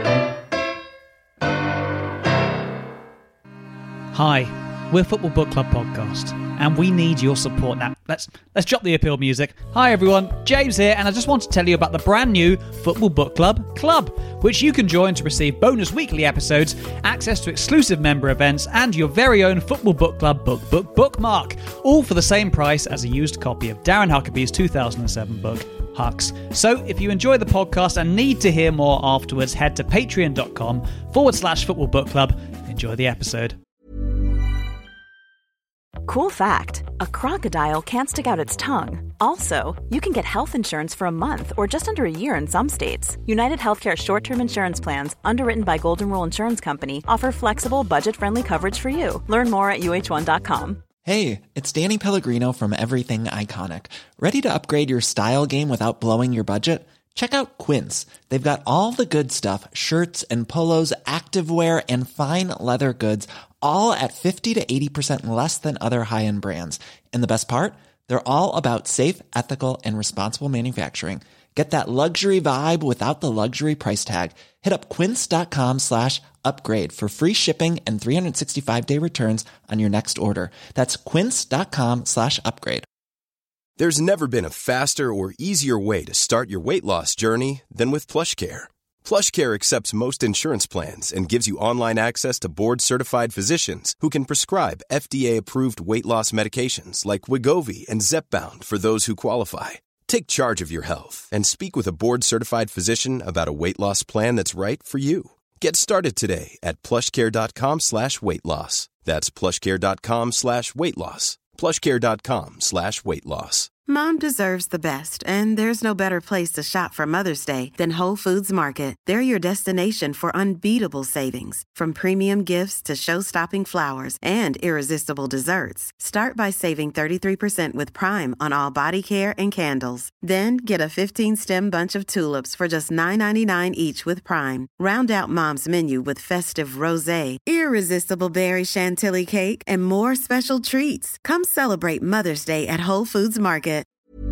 G: Hi, we're Football Book Club Podcast, and we need your support. Now, let's drop the appeal music. Hi everyone, James here, and I just want to tell you about the brand new Football Book Club, which you can join to receive bonus weekly episodes, access to exclusive member events, and your very own Football Book Club bookmark, all for the same price as a used copy of Darren Huckabee's 2007 book, Hucks. So if you enjoy the podcast and need to hear more afterwards, head to patreon.com/Football Book Club. Enjoy the episode.
H: Cool fact, a crocodile can't stick out its tongue. Also, you can get health insurance for a month or just under a year in some states. United Healthcare short-term insurance plans, underwritten by Golden Rule Insurance Company, offer flexible, budget-friendly coverage for you. Learn more at uh1.com.
I: Hey, it's Danny Pellegrino from Everything Iconic. Ready to upgrade your style game without blowing your budget? Check out Quince. They've got all the good stuff, shirts and polos, activewear, and fine leather goods, all at 50 to 80% less than other high-end brands. And the best part? They're all about safe, ethical, and responsible manufacturing. Get that luxury vibe without the luxury price tag. Hit up quince.com/upgrade for free shipping and 365-day returns on your next order. That's quince.com/upgrade.
J: There's never been a faster or easier way to start your weight loss journey than with PlushCare. PlushCare accepts most insurance plans and gives you online access to board-certified physicians who can prescribe FDA-approved weight loss medications like Wegovy and Zepbound for those who qualify. Take charge of your health and speak with a board-certified physician about a weight loss plan that's right for you. Get started today at plushcare.com/weight-loss. That's plushcare.com/weight-loss. plushcare.com/weight-loss.
K: Mom deserves the best, and there's no better place to shop for Mother's Day than Whole Foods Market. They're your destination for unbeatable savings, from premium gifts to show-stopping flowers and irresistible desserts. Start by saving 33% with Prime on all body care and candles. Then get a 15-stem bunch of tulips for just $9.99 each with Prime. Round out Mom's menu with festive rosé, irresistible berry chantilly cake, and more special treats. Come celebrate Mother's Day at Whole Foods Market.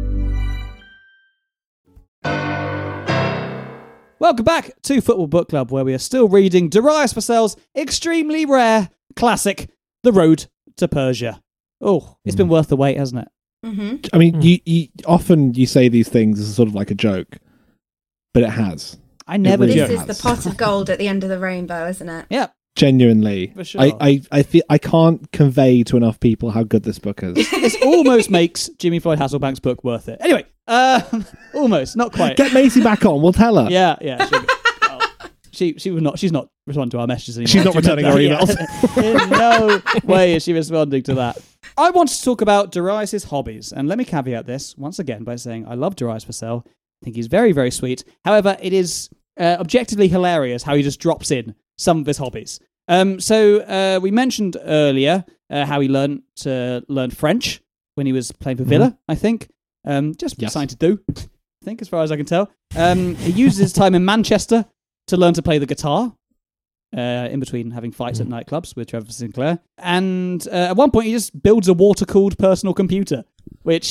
C: Welcome back to Football Book Club, where we are still reading Darius Vassell's extremely rare classic, The Road to Persia. Oh, it's been worth the wait, hasn't it?
E: Mm-hmm.
D: I mean, you often say these things as sort of like a joke, but it has.
C: I never joke.
E: This is the pot of gold at the end of the rainbow, isn't it?
C: Yeah.
D: Genuinely.
C: For sure.
D: I feel I can't convey to enough people how good this book is.
C: This almost makes Jimmy Floyd Hasselbank's book worth it. Anyway, almost, not quite.
D: Get Maisie back on, we'll tell her.
C: Yeah. She was not. She's not responding to our messages anymore.
D: She's not returning our emails.
C: In no way is she responding to that. I wanted to talk about Darius' hobbies, and let me caveat this once again by saying I love Darius Vassell. I think he's very, very sweet. However, it is objectively hilarious how he just drops in some of his hobbies. So we mentioned earlier how he learned French when he was playing for Villa, I think. Just something to do, I think, as far as I can tell. He uses his time in Manchester to learn to play the guitar, in between having fights at nightclubs with Trevor Sinclair. And at one point, he just builds a water-cooled personal computer, which,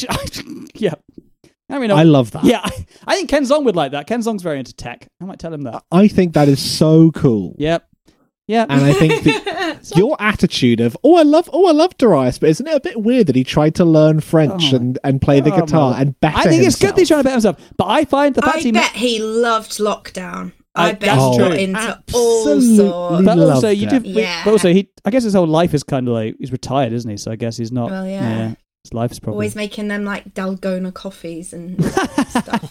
C: I
D: love that.
C: Yeah, I think Ken Zong would like that. Ken Zong's very into tech. I might tell him that.
D: I think that is so cool.
C: Yep. Yeah,
D: and I think that your attitude of I love Darius, but isn't it a bit weird that he tried to learn French and play the guitar and better himself?
C: I think it's good that he's trying to better himself, but I find the fact
E: he loved lockdown. I bet
C: that's
E: he
C: true.
E: got into all sorts.
C: But also, but also, I guess his whole life is kind of like he's retired, isn't he? So I guess he's not.
E: Well, yeah.
C: His life is probably
E: always making them like Dalgona coffees and stuff.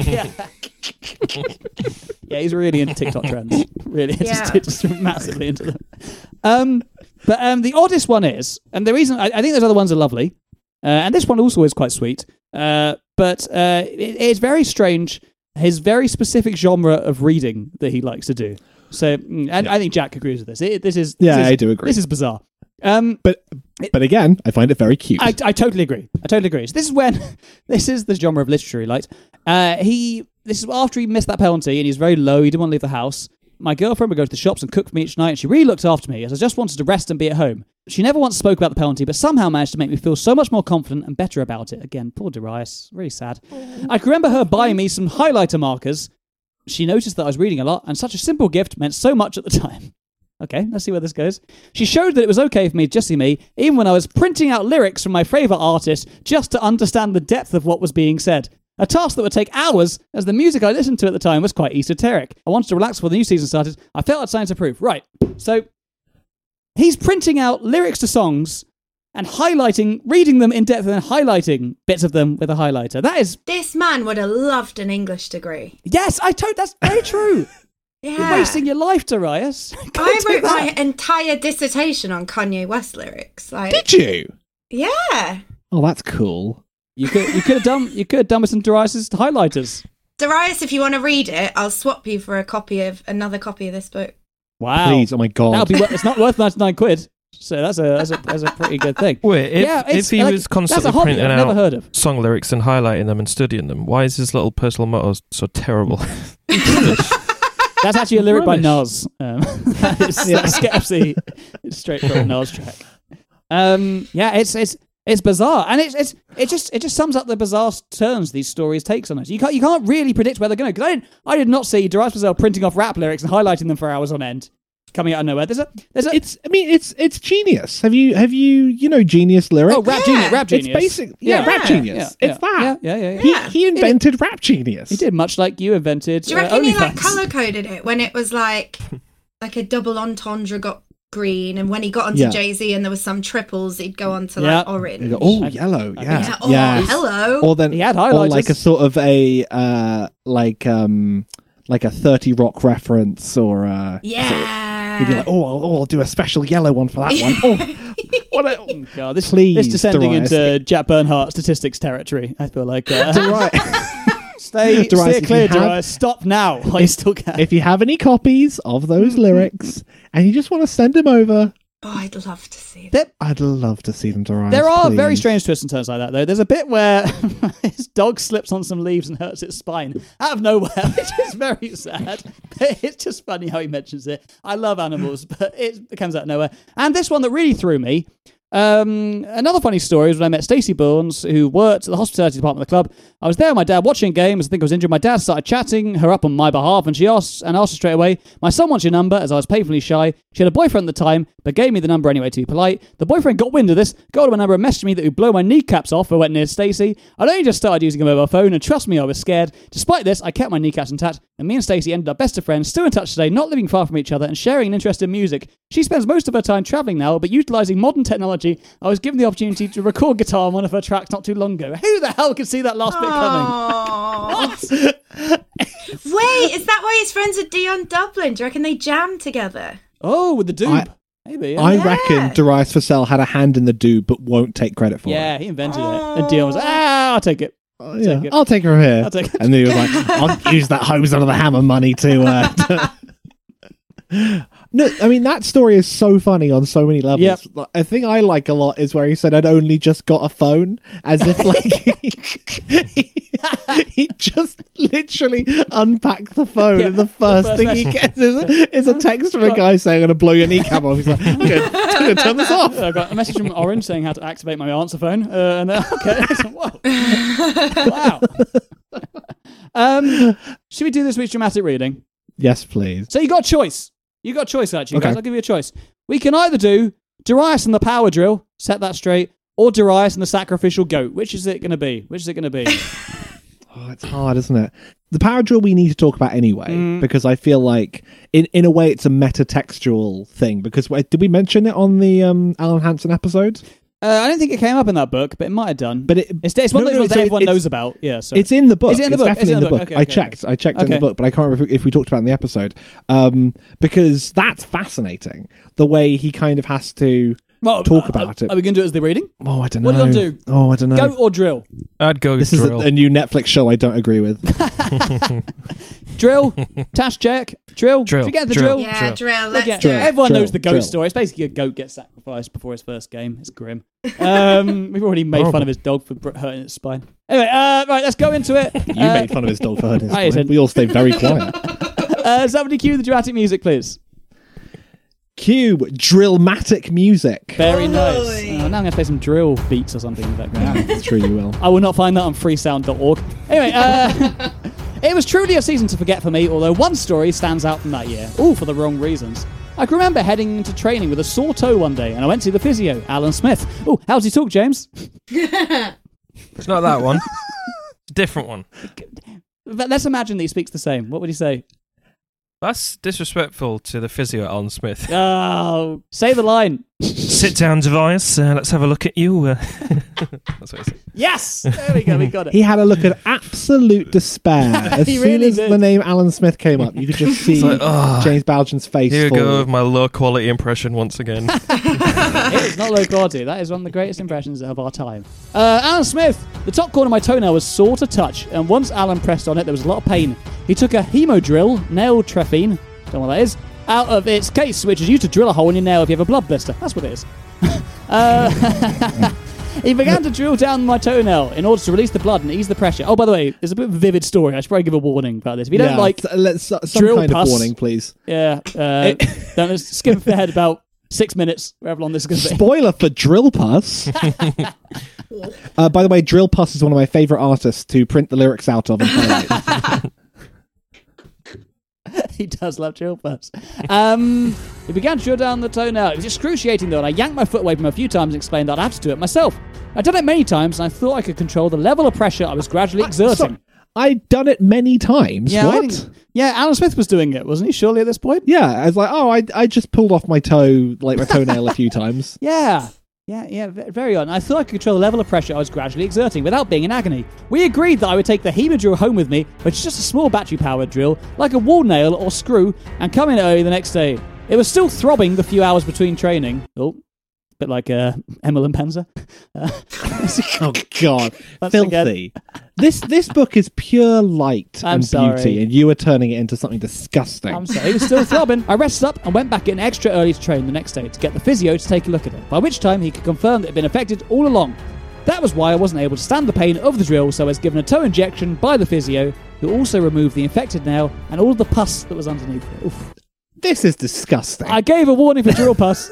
C: Yeah, he's really into TikTok trends. Really, just massively into them. But the oddest one is, and the reason I think those other ones are lovely, and this one also is quite sweet. But but it's very strange. His very specific genre of reading that he likes to do. So, and I think Jack agrees with this.
D: I do agree.
C: This is bizarre.
D: But again, I find it very cute.
C: I totally agree. So this is the genre of literature he liked. This is after he missed that penalty and he's very low. He didn't want to leave the house. My girlfriend would go to the shops and cook for me each night, and she really looked after me as I just wanted to rest and be at home. She never once spoke about the penalty, but somehow managed to make me feel so much more confident and better about it. Again, poor Darius. Really sad. I can remember her buying me some highlighter markers. She noticed that I was reading a lot, and such a simple gift meant so much at the time. Okay, let's see where this goes. She showed that it was okay for me to just see me, even when I was printing out lyrics from my favourite artist, just to understand the depth of what was being said. A task that would take hours, as the music I listened to at the time was quite esoteric. I wanted to relax before the new season started. I felt I'd something to prove. Right, so he's printing out lyrics to songs and reading them in depth and then highlighting bits of them with a highlighter.
E: This man would have loved an English degree.
C: Yes, that's very true.
E: Yeah.
C: You're wasting your life, Darius.
E: I wrote my entire dissertation on Kanye West lyrics.
D: Did you?
E: Yeah.
D: Oh, that's cool.
C: You could have done with some Darius's highlighters.
E: Darius, if you want to read it, I'll swap you for another copy of this book.
C: Wow!
D: Please, oh my god!
C: It's not worth £99, so that's a pretty good thing.
F: Wait, if he was constantly printing out song lyrics and highlighting them and studying them, why is his little personal motto so terrible?
C: That's actually a lyric by Nas. That's KFC. It's straight from a Nas track. It's bizarre, and it just sums up the bizarre turns these stories take on us. You can't really predict where they're going to. Because I did not see Darius Bazell printing off rap lyrics and highlighting them for hours on end, coming out of nowhere.
D: It's genius. Have you Genius lyrics?
C: Oh, Rap Genius.
D: It's basic. Rap Genius. It's that.
C: Yeah.
D: He invented Rap Genius.
C: He did, much like you invented.
E: Do you reckon he color coded it when it was like a double entendre got green, and when he got onto Jay-Z and there was some triples, he'd go on to orange.
D: Yellow. Yeah.
E: Hello.
D: Or then
C: he had highlighters.
D: Or like a sort of a like a 30 Rock reference, or he'd be like, I'll do a special yellow one for that one.
C: God, this
D: Please,
C: descending
D: Darius.
C: into Jack Bernhardt statistics territory. I feel like
D: right.
C: Stay clear, Darius. Stop now. I still can.
D: If you have any copies of those lyrics and you just want to send them over,
E: I'd love to see them.
D: I'd love to see them, Darius.
C: There are
D: please.
C: very strange twists and turns like that, though. There's a bit where his dog slips on some leaves and hurts its spine out of nowhere, which is very sad. But it's just funny how he mentions it. I love animals, but it comes out of nowhere. And this one that really threw me. Another funny story is when I met Stacey Burns, who worked at the hospitality department of the club. I was there with my dad watching games. I think I was injured. My dad started chatting her up on my behalf, and she asked her straight away, "My son wants your number," as I was painfully shy. She had a boyfriend at the time, but gave me the number anyway to be polite. The boyfriend got wind of this, got to my number and messaged me that he'd blow my kneecaps off if I went near Stacey. I'd only just started using a mobile phone, and trust me, I was scared. Despite this, I kept my kneecaps intact, and me and Stacey ended up best of friends, still in touch today, not living far from each other, and sharing an interest in music. She spends most of her time travelling now, but utilising modern technology. I was given the opportunity to record guitar on one of her tracks not too long ago. Who the hell could see that last bit coming? What?
E: Wait, is that why he's friends with Dion Dublin? Do you reckon they jammed together?
C: Oh, with the Doob. Maybe. Yeah.
D: I reckon Darius Vassell had a hand in the Doob, but won't take credit for it.
C: Yeah, he invented it. And Dion was like, I'll take it.
D: I'll take her here.
C: I'll take it.
D: And then he was like, I'll use that hose under the hammer money to... No, I mean, that story is so funny on so many levels.
C: Yep.
D: A thing I like a lot is where he said, I'd only just got a phone, as if like he just literally unpacked the phone, and the first thing he gets is a text from a guy saying, I'm going to blow your kneecap off. He's like, I'm going to turn this off.
C: I got a message from Orange saying how to activate my answer phone. And then, okay. Whoa. Wow. Should we do this week's dramatic reading?
D: Yes, please.
C: So you got a choice. Actually,
D: okay.
C: guys. I'll give you a choice. We can either do Darius and the power drill, set that straight, or Darius and the sacrificial goat. Which is it going to be?
D: Oh, it's hard, isn't it? The power drill we need to talk about anyway, because I feel like, in a way, it's a meta-textual thing. Because did we mention it on the Alan Hansen episode?
C: I don't think it came up in that book, but it might have done.
D: But
C: it's one of those ones that everyone knows about. Yeah, so
D: it's in the book.
C: Is it in the book?
D: Definitely in the book.
C: Okay,
D: I checked in the book, but I can't remember if we talked about it in the episode. Because that's fascinating. The way he kind of has to
C: Well,
D: talk about it.
C: Are we going to do it as the reading?
D: Oh, I don't know.
C: What do you want to do?
D: Oh, I don't know.
C: Goat or drill?
F: I'd go
D: This
F: drill.
D: is a new Netflix show I don't agree with.
C: Drill? Tash check? Drill?
F: Drill.
C: Should we get the drill?
E: Yeah, drill. Let's
C: Yeah.
E: do it.
C: Everyone knows the goat
D: drill.
C: story. It's basically a goat gets sacrificed before his first game. It's grim. We've already made fun of his dog for hurting its spine. Anyway, right, let's go into it.
D: You made fun of his dog for hurting his
C: I
D: spine.
C: did.
D: We all stayed very quiet.
C: Somebody cue the dramatic music, please.
D: Cue drillmatic music.
C: Very nice.
E: Oi.
C: Now I'm going to play some drill beats or something in the background.
D: I'm sure you will.
C: I will not find that on freesound.org. Anyway, it was truly a season to forget for me, although one story stands out from that year. All for the wrong reasons. I can remember heading into training with a sore toe one day, and I went to see the physio, Alan Smith. Oh, how's he talk, James?
F: It's not that one. It's a different one.
C: Let's imagine that he speaks the same. What would he say?
F: That's disrespectful to the physio, Alan Smith.
C: Oh, say the line.
F: Sit down, Tobias. Let's have a look at you. That's what he said.
C: Yes! There we go, we got it.
D: He had a look of absolute despair. As
C: He
D: soon
C: really
D: as
C: did.
D: the name Alan Smith came up, you could just see
F: like, oh,
D: James Balchan's face
F: Here we
D: fall.
F: go with my low quality impression once again.
C: It is not low quality. That is one of the greatest impressions of our time. Alan Smith. The top corner of my toenail was sore to touch, and once Alan pressed on it, there was a lot of pain. He took a hemodrill, nail trephine, don't know what that is, out of its case, which is used to drill a hole in your nail if you have a blood blister. That's what it is. He began to drill down my toenail in order to release the blood and ease the pressure. Oh, by the way, there's a bit of a vivid story. I should probably give a warning about this. If you don't like
D: some
C: drill
D: kind
C: pus,
D: of warning, please.
C: Yeah, don't skip ahead about 6 minutes, wherever long this is going to be.
D: Spoiler for Drill Pus. By the way, Drill Pus is one of my favourite artists to print the lyrics out of and play it.
C: He does love drill pus. He began to drill down the toenail. It was excruciating though, and I yanked my foot away from him a few times and explained that I'd have to do it myself. I'd done it many times, and I thought I could control the level of pressure I was gradually exerting.
D: Sorry, I'd done it many times.
C: Yeah,
D: what?
C: Alan Smith was doing it, wasn't he? Surely at this point?
D: Yeah, I was like, I just pulled off my toe, like my toenail a few times.
C: Yeah, very odd. I thought I could control the level of pressure I was gradually exerting without being in agony. We agreed that I would take the hemodrill home with me, which is just a small battery-powered drill, like a wall nail or screw, and come in early the next day. It was still throbbing the few hours between training. Oh, a bit like Emily Penza.
D: Oh God,
C: Once
D: filthy! This book is pure light
C: I'm
D: and
C: sorry.
D: beauty, and you are turning it into something disgusting.
C: I'm sorry, it was still throbbing. I rested up and went back in extra early to train the next day to get the physio to take a look at it, by which time he could confirm that it had been affected all along. That was why I wasn't able to stand the pain of the drill, so I was given a toe injection by the physio, who also removed the infected nail and all the pus that was underneath it. Oof.
D: This is disgusting.
C: I gave a warning for drill pus.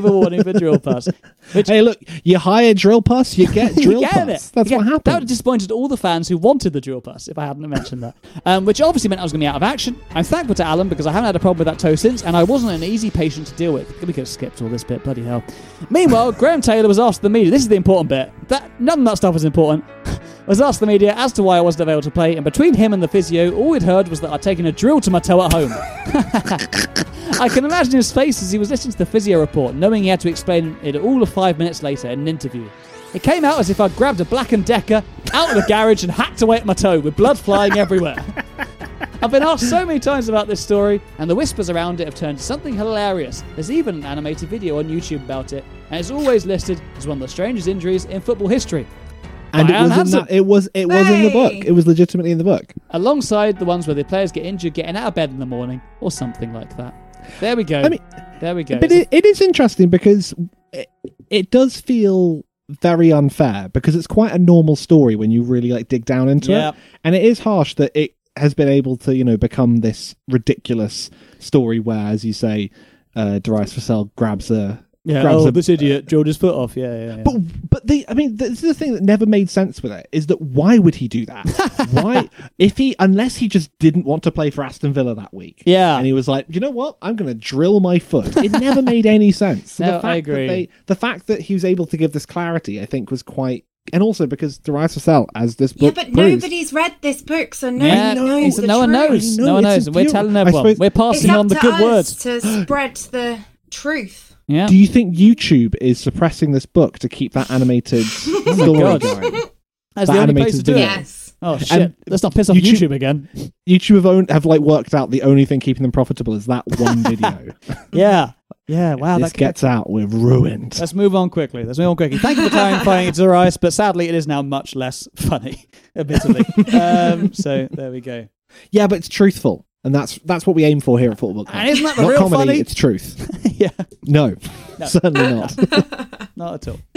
C: Which,
D: hey, look, you hire Drill Pus, you get Drill
C: you get
D: Pus.
C: it.
D: That's
C: You
D: what
C: get-
D: happened.
C: That would have disappointed all the fans who wanted the drill pus if I hadn't mentioned that. Which obviously meant I was going to be out of action. I'm thankful to Alan because I haven't had a problem with that toe since, and I wasn't an easy patient to deal with. We could have skipped all this bit, bloody hell. Meanwhile, Graham Taylor was asked the media. This is the important bit. None of that stuff was important. Was asked the media as to why I wasn't available to play, and between him and the physio, all we'd heard was that I'd taken a drill to my toe at home. I can imagine his face as he was listening to the physio report, knowing he had to explain it all of 5 minutes later in an interview. It came out as if I'd grabbed a Black & Decker out of the garage and hacked away at my toe, with blood flying everywhere. I've been asked so many times about this story, and the whispers around it have turned to something hilarious. There's even an animated video on YouTube about it, and it's always listed as one of the strangest injuries in football history.
D: And
C: Alan Hansen.
D: it was in the book. It was legitimately in the book.
C: Alongside the ones where the players get injured getting out of bed in the morning, or something like that. There we go. There we go.
D: But it is interesting because it does feel very unfair because it's quite a normal story when you really dig down into it. And it is harsh that it has been able to, become this ridiculous story where, as you say, Darius Vassell grabs
C: this idiot drilled his foot off. Yeah.
D: But this is the thing that never made sense with it, is that why would he do that? Why, unless he just didn't want to play for AstonIlla that week?
C: Yeah.
D: And he was like, you know what? I'm going to drill my foot. It never made any sense. So
C: No, I agree.
D: The fact that he was able to give this clarity, I think, was quite. And also because Darius Vassell, as this book
E: but
D: proves,
E: nobody's read this book, so nobody knows the
C: no one
E: truth.
C: knows. No one knows. And we're telling everyone. We're passing on the
E: It's up
C: good
E: to
C: words.
E: us to spread the truth.
C: Yeah.
D: Do you think YouTube is suppressing this book to keep that animated story
C: God.
D: going?
C: That's
D: That
C: the only place
D: animated
C: to do
D: video.
C: it.
E: Yes.
C: Oh shit!
D: And
C: Let's not piss off YouTube again.
D: YouTube have worked out the only thing keeping them profitable is that one video.
C: Yeah. Yeah, wow.
D: This gets out, we're ruined.
C: Let's move on quickly. Thank you for clarifying it to Darius, but sadly it is now much less funny, admittedly. So there we go.
D: Yeah, but it's truthful. And that's what we aim for here at Football Club.
C: And isn't that the
D: not
C: real
D: comedy,
C: funny?
D: It's truth.
C: Yeah.
D: No, certainly not.
C: Not at all.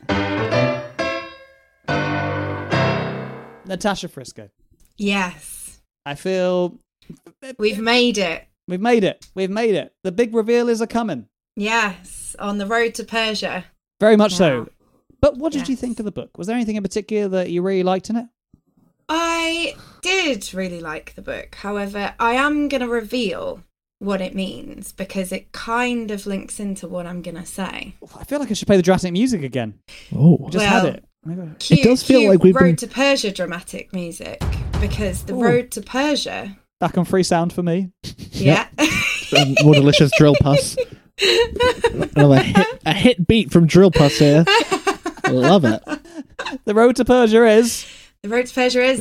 C: Natasha Frisco.
E: Yes.
C: I feel...
E: We've made it.
C: We've made it. The big reveal is a-coming.
E: Yes, on the road to Persia.
C: Very much so. But what did you think of the book? Was there anything in particular that you really liked in it?
E: I did really like the book. However, I am going to reveal what it means because it kind of links into what I'm going to say.
C: I feel like I should play the dramatic music again.
D: Oh,
C: just had it.
E: Cue,
D: it does feel like we've
E: Road to Persia dramatic music because the Road to Persia.
C: Back on free sound for me.
E: Yeah.
D: More delicious drill puss. Another hit beat from drill puss here. Love it.
C: The Road to Persia is...
E: The Road to Persia is...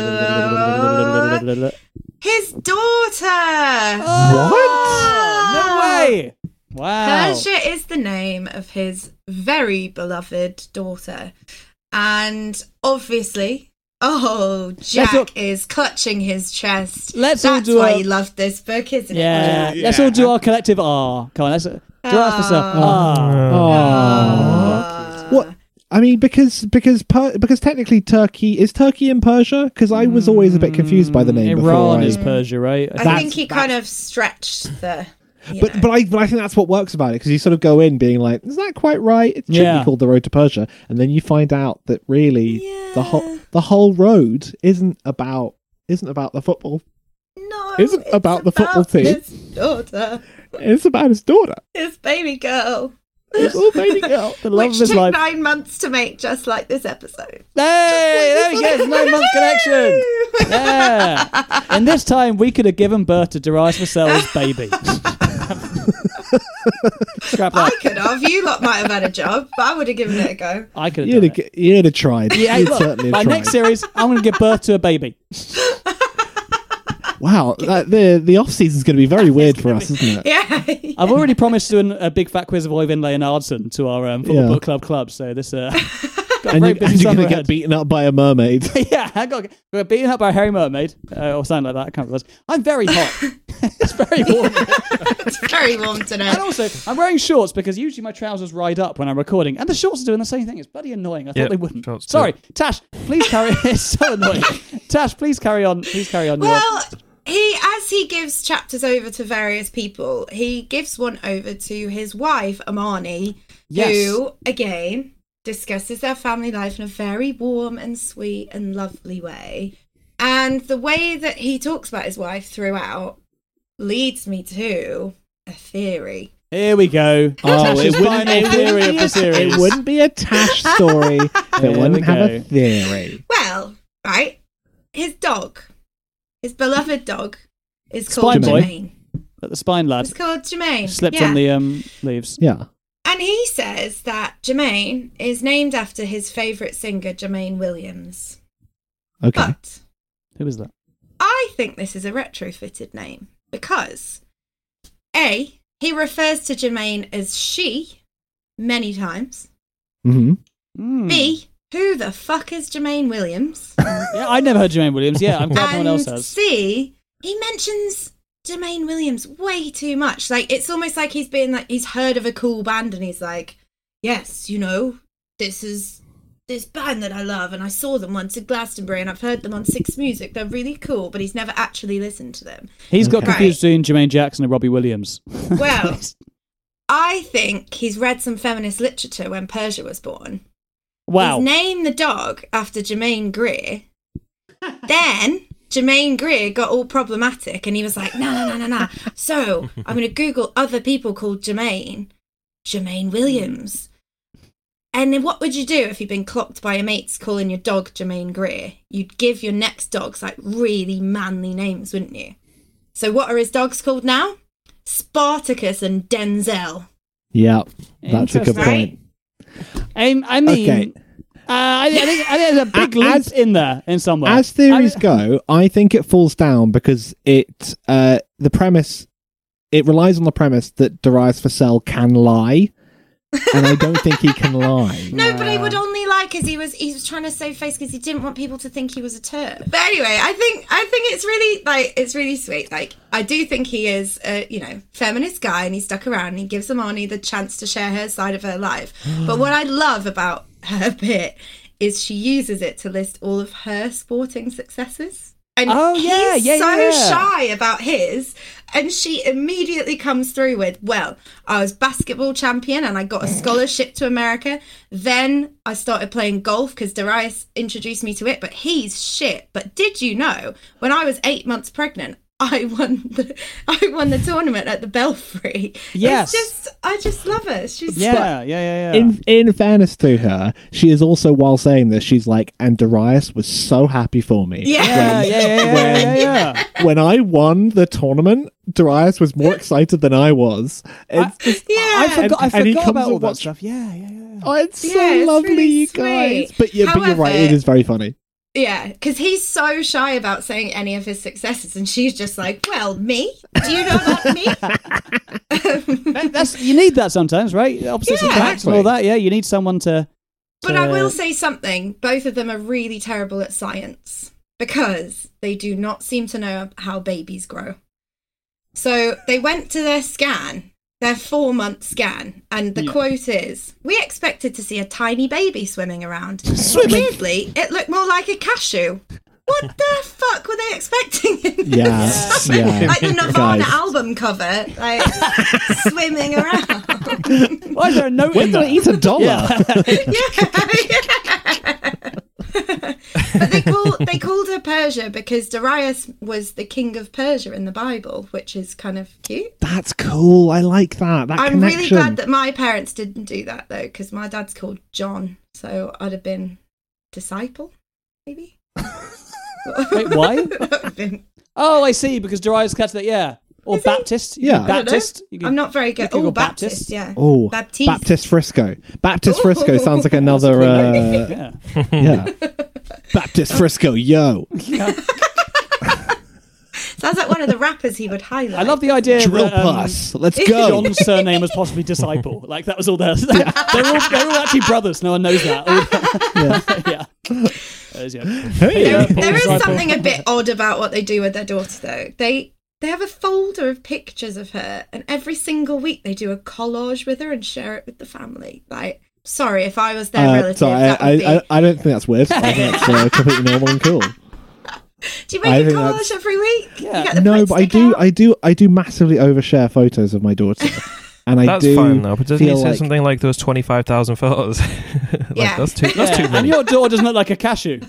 E: his daughter!
C: What? No way! Wow.
E: Persia is the name of his very beloved daughter. And obviously, Jack is clutching his chest. That's why he loved this book, isn't it?
C: Yeah. Let's all do our collective Come on, let's do it for self.
D: What? I mean, because technically Turkey in Persia? Because I was always a bit confused by the name.
C: Iran is Persia, right?
E: I think he kind of stretched the...
D: But I think that's what works about it, because you sort of go in being like, is that quite right? It should be called The Road to Persia, and then you find out that really the whole road isn't about the football.
E: No,
D: isn't about the football team.
E: His daughter.
D: It's about his daughter.
E: His baby girl.
D: His little baby girl.
C: The love
E: Which
C: of his
E: took
C: life.
E: 9 months to make, just like this episode.
C: Hey, there we go. 9 month connection. Yeah. And this time we could have given birth to Darius Vassell's baby. Scrap that.
E: I could have. You lot might have had a job, but I would have given it a go.
C: I could have done it.
D: You'd have tried.
C: Yeah,
D: You'd
C: look,
D: certainly have
C: my
D: tried.
C: next series, I'm going to give birth to a baby.
D: Wow, the off season's going to be very weird for us, isn't it?
E: Yeah.
C: I've already promised to do a big fat quiz of Oyvind Leonardson to our Football Book Club, so this...
D: And you're going to get beaten up by a mermaid.
C: Yeah, I got beaten up by a hairy mermaid, or something like that. I can't remember. I'm very hot. It's very warm.
E: It's very warm today.
C: And also, I'm wearing shorts because usually my trousers ride up when I'm recording, and the shorts are doing the same thing. It's bloody annoying. I thought they wouldn't. Sorry, Tash, please carry. It's so annoying. Tash, please carry on.
E: Well, as he gives chapters over to various people, he gives one over to his wife Amani, who again discusses their family life in a very warm and sweet and lovely way. And the way that he talks about his wife throughout leads me to a theory.
C: Here we go. Tash's final theory of the series.
D: It wouldn't be a Tash story if it wouldn't have a theory.
E: Well, right, his beloved dog is called
C: Spine boy.
E: Jermaine.
C: The spine lad.
E: It's called Jermaine.
C: Slipped on the leaves.
D: Yeah.
E: And he says that Jermaine is named after his favourite singer, Jermaine Williams.
D: Okay.
E: But
C: who is that?
E: I think this is a retrofitted name because A, he refers to Jermaine as she many times.
D: Mm-hmm.
E: B, who the fuck is Jermaine Williams?
C: Yeah, I'd never heard Jermaine Williams. Yeah, I'm glad no one else has.
E: C, he mentions Jermaine Williams way too much. Like, it's almost like he's been like, he's heard of a cool band and he's like, yes, you know, this is this band that I love and I saw them once at Glastonbury and I've heard them on Six Music. They're really cool, but he's never actually listened to them.
C: He's got confused between Jermaine Jackson and Robbie Williams.
E: Well, I think he's read some feminist literature when Persia was born.
C: Wow.
E: He's named the dog after Jermaine Greer. Then Jermaine Greer got all problematic and he was like, no. So I'm going to Google other people called Jermaine Williams. And then what would you do if you'd been clocked by your mates calling your dog Jermaine Greer? You'd give your next dogs like really manly names, wouldn't you? So what are his dogs called now? Spartacus and Denzel.
D: Yeah, that's a good point.
C: I mean, okay. I think there's a big leap in there in some way.
D: As theories go, I think it falls down because the premise it relies on the premise that Darius Vassell can lie, and I don't think he can lie.
E: No, but he would only lie because he was trying to save face because he didn't want people to think he was a turd. But anyway, I think it's really it's really sweet. Like, I do think he is a feminist guy, and he stuck around and he gives Amani the chance to share her side of her life. But what I love about her bit is she uses it to list all of her sporting successes. And he's so shy about his, and she immediately comes through with, well, I was basketball champion and I got a scholarship to America. Then I started playing golf because Darius introduced me to it, but he's shit. But did you know, when I was 8 months pregnant, I won the tournament at the Belfry.
C: Yes.
E: I just love her. She's
C: yeah.
D: In fairness to her, she is also, while saying this, she's like, and Darius was so happy for me.
C: Yeah.
D: When I won the tournament, Darius was more excited than I was. I
C: forgot about all that stuff. Yeah.
D: Oh, it's so lovely, really you guys.
E: Sweet.
D: But you're right, it is very funny.
E: Yeah, because he's so shy about saying any of his successes, and she's just like, well, me? Do you know about me?
C: You need that sometimes, right? Opposites attract and all that, yeah. You need someone to...
E: But I will say something. Both of them are really terrible at science because they do not seem to know how babies grow. So they went to their 4-month scan, and the quote is, we expected to see a tiny baby swimming around. Weirdly, it looked more like a cashew. What the fuck were they expecting? Like the Nirvana album cover, like swimming around.
C: Why is there a note
D: when do I eat $1?
E: But they called her Persia because Darius was the king of Persia in the Bible, which is kind of cute.
D: That's cool. I like that.
E: I'm really glad that my parents didn't do that though, because my dad's called John, so I'd have been disciple, maybe.
C: Wait, why? Oh, I see. Because Darius catch that, yeah. Or is Baptist. Baptist.
E: I'm not very good. Oh, Baptist, yeah.
D: Oh, Baptist Frisco. Baptist Frisco sounds like another... Baptist Frisco, yo.
E: Sounds like one of the rappers he would highlight.
C: I love the idea
D: Drill
C: that...
D: Plus. Let's go.
C: John's surname was possibly Disciple. Like, that was all there. They're all actually brothers. No one knows that.
E: There is something a bit odd about what they do with their daughter, though. They have a folder of pictures of her, and every single week they do a collage with her and share it with the family. Like, sorry, if I was their relative,
D: I don't think that's weird. I think that's completely normal and cool.
E: Do you make a collage every week?
C: Yeah.
D: No, but I do massively overshare photos of my daughter. And
F: that's fine though, but doesn't he say something like those 25,000 photos? That's too many.
C: And your daughter doesn't look like a cashew.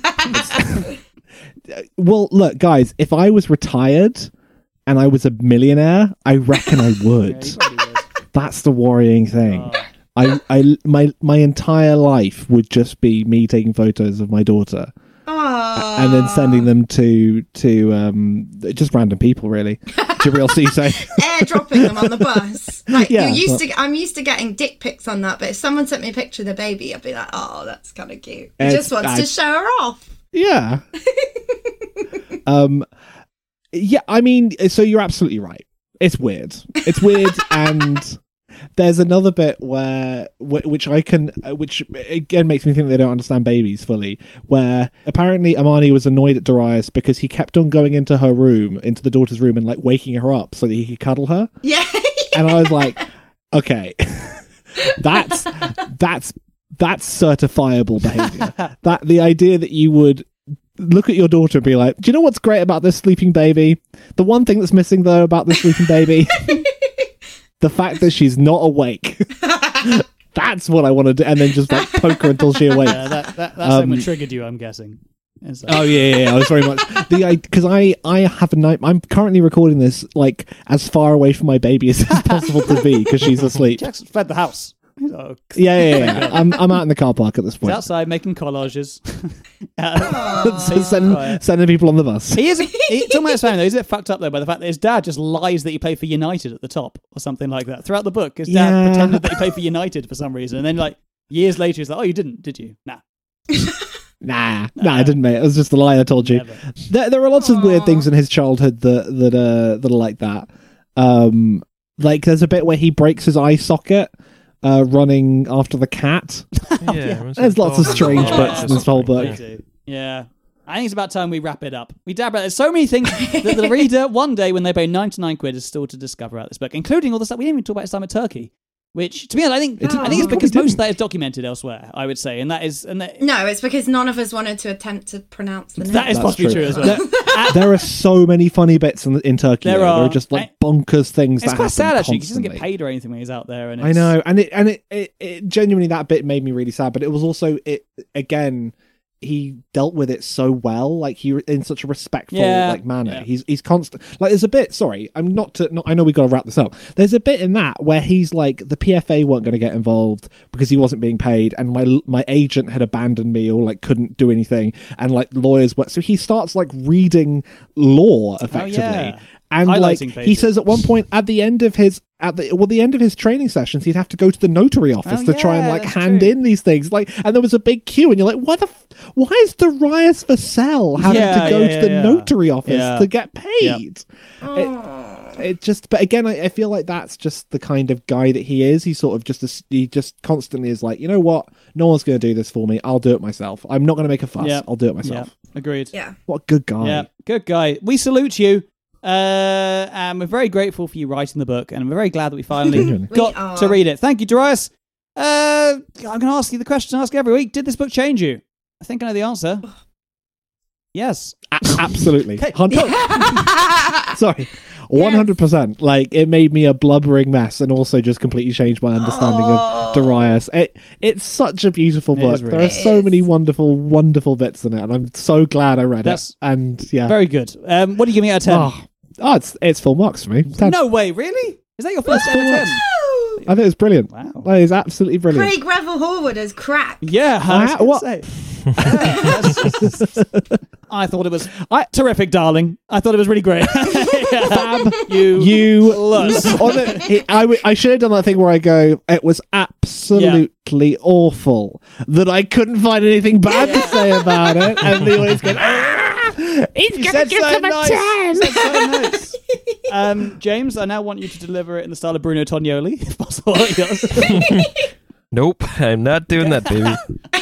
D: Well, look, guys, if I was retired and I was a millionaire, I reckon I would. That's the worrying thing. My entire life would just be me taking photos of my daughter. And then sending them to just random people, really. To Real CISO.
E: Airdropping them on the bus. Like, I'm used to getting dick pics on that, but if someone sent me a picture of the baby, I'd be like, oh, that's kind of cute. He just wants to show her off.
D: Yeah. Yeah, I mean, so you're absolutely right. It's weird. And there's another bit which again makes me think they don't understand babies fully, where apparently Amani was annoyed at Darius because he kept on going into the daughter's room and like waking her up so that he could cuddle her.
E: Yeah.
D: And I was like, okay, that's certifiable behavior. That the idea that you would look at your daughter and be like, do you know what's great about this sleeping baby? The one thing that's missing though about this sleeping baby, the fact that she's not awake. That's what I want to do, and then just like poke her until she awakes.
C: Yeah, that segment triggered you, I'm guessing.
D: Oh yeah, I was very much because I have a night. I'm currently recording this like as far away from my baby as possible to be because she's asleep.
C: Jack's fled the house. Oh,
D: yeah. I'm out in the car park at this point.
C: He's outside making collages.
D: Sending people on the bus.
C: Talking about his family, though, he's a bit fucked up though by the fact that his dad just lies that he played for United at the top or something like that. Throughout the book, his dad pretended that he played for United for some reason, and then like years later, he's like, "Oh, you didn't, did you?" Nah.
D: Nah, I didn't, mate. It was just a lie I told you. There are lots of weird things in his childhood that are like that. Like, there's a bit where he breaks his eye socket running after the cat. There's lots of strange bits in this whole book.
C: Yeah. I think it's about time we wrap it up. We dab. There's so many things that the reader, one day when they pay 99 quid, is still to discover out this book, including all the stuff we didn't even talk about his time at Turkey. Which, to be honest, I think it's because most of that is documented elsewhere, I would say.
E: No, it's because none of us wanted to attempt to pronounce the name.
C: That is possibly true as well.
D: There are so many funny bits in Turkey. There are just like bonkers things that happen.
C: It's quite sad, actually, because he
D: constantly.
C: doesn't get paid or anything when he's out there. And
D: I know, and it genuinely, that bit made me really sad, but it was also, again, he dealt with it so well, like he in such a respectful manner.
C: Yeah.
D: He's constant. Like there's a bit. Sorry, I know we got to wrap this up. There's a bit in that where he's like, the PFA weren't going to get involved because he wasn't being paid, and my agent had abandoned me or like couldn't do anything, and like lawyers were. So he starts like reading law effectively. And like he says at one point at the end of his training sessions, he'd have to go to the notary office to try and like hand in these things. Like, and there was a big queue, and you're like, why is Darius Vassell having to go to the notary office to get paid? It just, but again, I feel like that's just the kind of guy that he is. He sort of he just constantly is like, you know what? No one's going to do this for me. I'll do it myself. I'm not going to make a fuss. I'll do it myself.
C: Agreed.
E: Yeah.
D: What a good guy.
C: Yeah, good guy. We salute you. And we're very grateful for you writing the book, and we're very glad that we finally got to read it. Thank you, Darius. I'm going to ask you the question I ask every week. Did this book change you? I think I know the answer. Yes.
D: Absolutely. Sorry. 100%. Like, it made me a blubbering mess, and also just completely changed my understanding of Darius. It's such a beautiful book. Really, there are so many wonderful, wonderful bits in it, and I'm so glad I read it. And yeah,
C: very good. What are you giving it out of
D: 10? It's full marks for me. 10.
C: No way, really? Is that your first out of 10?
D: I think it's brilliant. Wow. That is absolutely brilliant.
E: Craig Revel Horwood as Crack.
C: Yeah, I thought it was terrific, darling. I thought it was really great. Fab, you look.
D: I should have done that thing where I go, it was absolutely awful that I couldn't find anything bad to say about it, and they always go, he's going to give him a 10.
C: So nice. James, I now want you to deliver it in the style of Bruno Tognoli, if possible.
F: Nope, I'm not doing that, baby.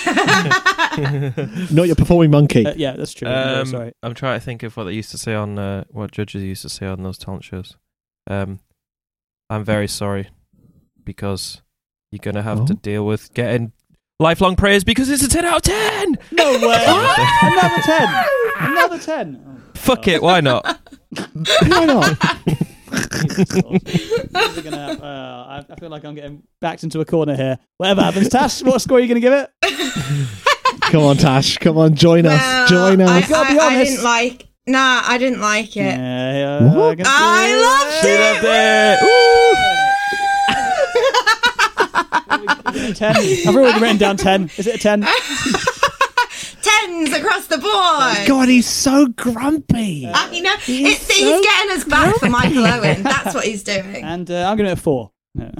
D: Not your performing monkey.
C: Yeah, that's true. Sorry.
F: I'm trying to think of what they used to say on what judges used to say on those talent shows. I'm very sorry because you're gonna have to deal with getting lifelong praise because it's a 10 out of 10.
C: No way. Another 10. Another 10. Oh,
F: fuck it. Why not?
D: Why not?
C: I feel like I'm getting backed into a corner here. Whatever happens, Tash, what score are you going to give it?
D: Come on, Tash. Come on, join us. Join us.
C: I've got to be honest.
E: I didn't like it.
C: I
E: loved
C: it. 10. I've already written down 10. Is it a 10?
E: 10s across the board.
D: God, he's so grumpy.
E: You know, he's getting us back for Michael Owen. That's what he's doing.
C: And I'm going to 4. No.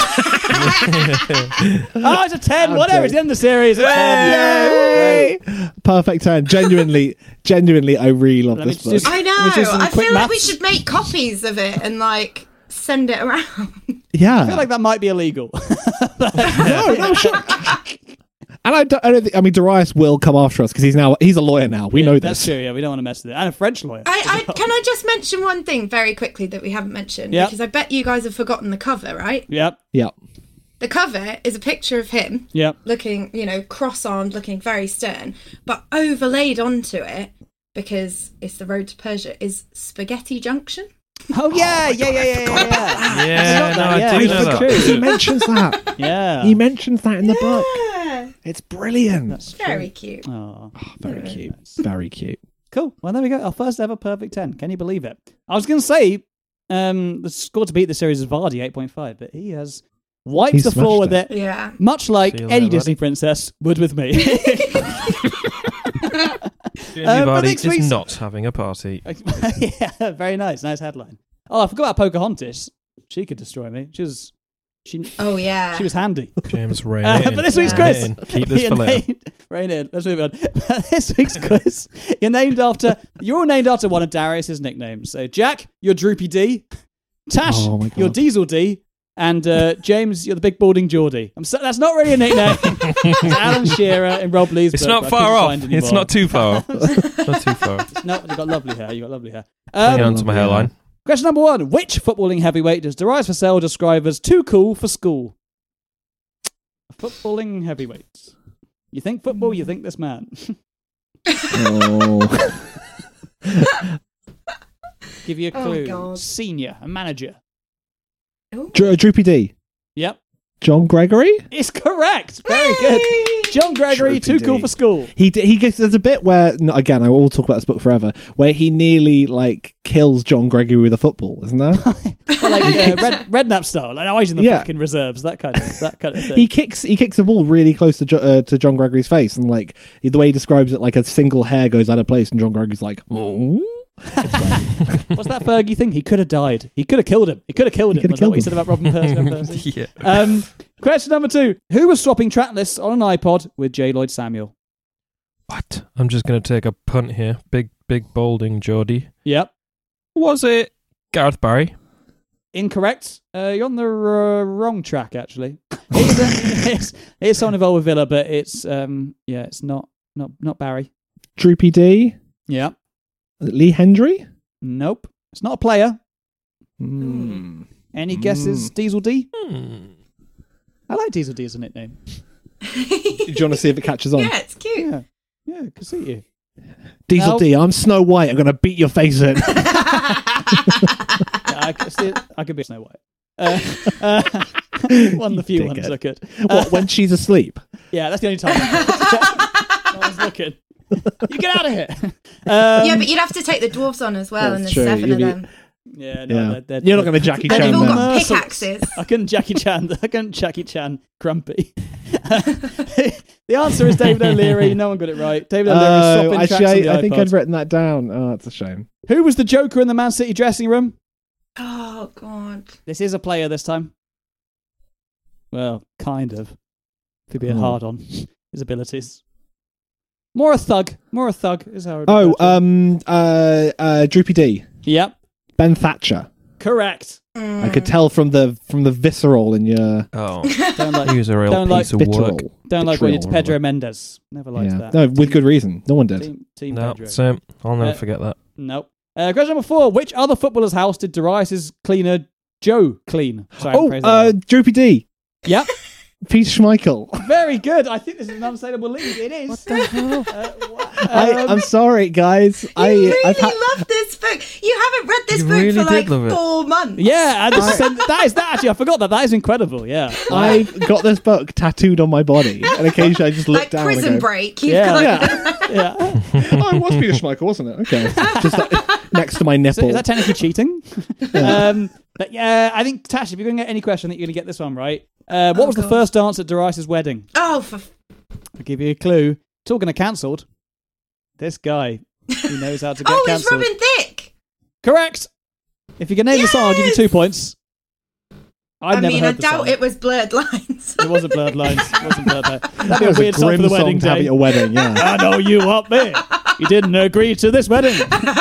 C: It's a 10. Whatever. It's the end of the series. It's 10.
D: Yay! Perfect 10. Genuinely, I really love this book.
E: I know. I feel like we should make copies of it and like send it around.
D: Yeah.
C: I feel like that might be illegal.
D: No, sure. And I don't think. I mean, Darius will come after us because he's a lawyer now. We know this.
C: That's true. Yeah, we don't want to mess with it. And a French lawyer.
E: Can I just mention one thing very quickly that we haven't mentioned?
C: Yep.
E: Because I bet you guys have forgotten the cover, right?
C: Yep.
E: The cover is a picture of him.
C: Yep.
E: Looking, cross-armed, looking very stern, but overlaid onto it because it's the road to Persia is Spaghetti Junction.
C: Oh yeah.
F: I do know that.
D: He mentions that.
C: Yeah.
D: He mentions that in the book. It's brilliant.
C: That's
E: very cute.
C: Oh,
D: very cute. Very cute.
C: Cool. Well, there we go. Our first ever perfect 10. Can you believe it? I was going to say the score to beat the series is Vardy 8.5, but he has wiped the floor with it.
E: Yeah.
C: Much like any Disney princess would with me.
F: Vardy is not having a party.
C: Yeah, very nice. Nice headline. Oh, I forgot about Pocahontas. She could destroy me. She was handy.
F: James, rein in.
C: But this week's quiz.
F: Keep this for later.
C: Rein in. Let's move on. This week's quiz. You're all named after one of Darius's nicknames. So, Jack, you're Droopy D. Tash,
D: Oh my God.
C: you're Diesel D. And James, you're the big balding Geordie. That's not really a nickname. It's Alan Shearer and Rob Lee's
F: It's
C: book,
F: not
C: but I
F: far
C: couldn't
F: off.
C: find anymore.
F: It's not too far off. Not too far off.
C: No, you've got lovely hair.
F: Hang on to my hairline.
C: Question number 1. Which footballing heavyweight does Darius Vassell describe as too cool for school? A footballing heavyweight. You think football, you think this man.
D: Oh.
C: Give you a clue.
E: God.
C: Senior, a manager.
D: Droopy D.
C: Yep.
D: John Gregory?
C: It's correct. Very good. John Gregory,
D: Droopy
C: too cool
D: D.
C: for school.
D: He gets, there's a bit where, again, I will talk about this book forever, where he nearly kills John Gregory with a football, isn't there?
C: Well, like Redknapp style. Like, he's in the fucking reserves. That kind of thing.
D: He kicks the ball really close to John Gregory's face, and the way he describes it, a single hair goes out of place, and John Gregory's like, oh.
C: What's that Fergie thing? He could have died. He could have killed him. Was that what he said about Robin Percy?
F: Yeah.
C: Question number 2. Who was swapping track lists on an iPod with J. Lloyd Samuel?
F: What? I'm just going to take a punt here. Big balding Geordie.
C: Yep.
F: Was it Gareth Barry?
C: Incorrect. You're on the wrong track, actually. It's someone involved with Villa, but it's it's not Barry.
D: Droopy D?
C: Yeah.
D: Lee Hendry?
C: Nope. It's not a player.
D: Mm.
C: Any guesses, Diesel D?
F: Hmm.
C: I like Diesel D as a nickname.
D: Do you want to see if it catches on?
E: Yeah, it's cute.
C: Yeah, I can see you.
D: Diesel D, I'm Snow White. I'm going to beat your face in.
C: I could be Snow White. One of the few ones I could.
D: What, when she's asleep?
C: Yeah, that's the only time. No one's looking. You get out of here.
E: Yeah, but you'd have to take the dwarves on as well, and there's
D: true.
E: 7 of them.
C: Yeah, no,
D: Yeah. You're not going to Jackie
E: And
D: Chan
E: they've all
D: them.
E: got pickaxes.
C: I couldn't Jackie Chan Grumpy. The answer is David O'Leary. No one got it right. David O'Leary swapping tracks on the
D: I think
C: iPod.
D: I'd written that down. Oh, that's a shame.
C: Who was the Joker in the Man City dressing room?
E: Oh, God.
C: This is a player this time. Well, kind of. Could be a hard on his abilities. More a thug is how it would
D: Droopy D.
C: Yep.
D: Ben Thatcher.
C: Correct.
D: I could tell from the visceral in your
F: Oh,
C: Don't like
F: he was a real
C: don't
F: piece of work.
D: vitriol.
C: don't like when
D: Vitriol,
C: it's
D: or
C: Pedro
D: whatever.
C: Mendes. Never liked that.
D: No, with good reason. No one did.
C: Team
F: No,
C: Pedro.
F: same. I'll never
C: Uh,
F: forget that.
C: Nope. Question number 4. Which other footballer's house did Darius' cleaner Joe clean? Sorry, I'm praising that.
D: Droopy D.
C: Yep.
D: Peter Schmeichel.
C: Very good. I think this is an unassailable lead. It is. What the hell?
D: I'm sorry, guys.
E: You really love this book. You haven't read this
F: You
E: book
F: really
E: for like
F: did love it.
E: 4 months.
C: Yeah, and that is that. Actually, I forgot that. That is incredible. Yeah.
D: I got this book tattooed on my body, and occasionally I just look
E: Like
D: down
E: Prison
D: and go,
E: Break. You've
C: Yeah.
E: got
C: Yeah.
D: oh, it was Peter Schmeichel, wasn't it? Okay. Just next to my nipple.
C: Is that technically cheating? But yeah, I think, Tash, if you're going to get any question, that you're going to get this one right. What was the
E: God.
C: first dance at Darius' wedding?
E: Oh,
C: I'll give you a clue. It's all going to cancelled. This guy, he knows how to get
E: oh, it's
C: cancelled.
E: Robin Thicke.
C: Correct. If you can name the song, I'll give you 2 points.
E: I
C: never
E: mean, I
C: heard the
E: doubt
C: song.
E: it was Blurred Lines.
C: It wasn't Blurred Lines. It wasn't Blurred Lines. That'd be
D: That
C: a
D: was
C: weird
D: a
C: song for
D: grim
C: the
D: song
C: wedding
D: to have
C: day.
D: at your wedding, yeah.
C: I know you up there. You didn't agree to this wedding.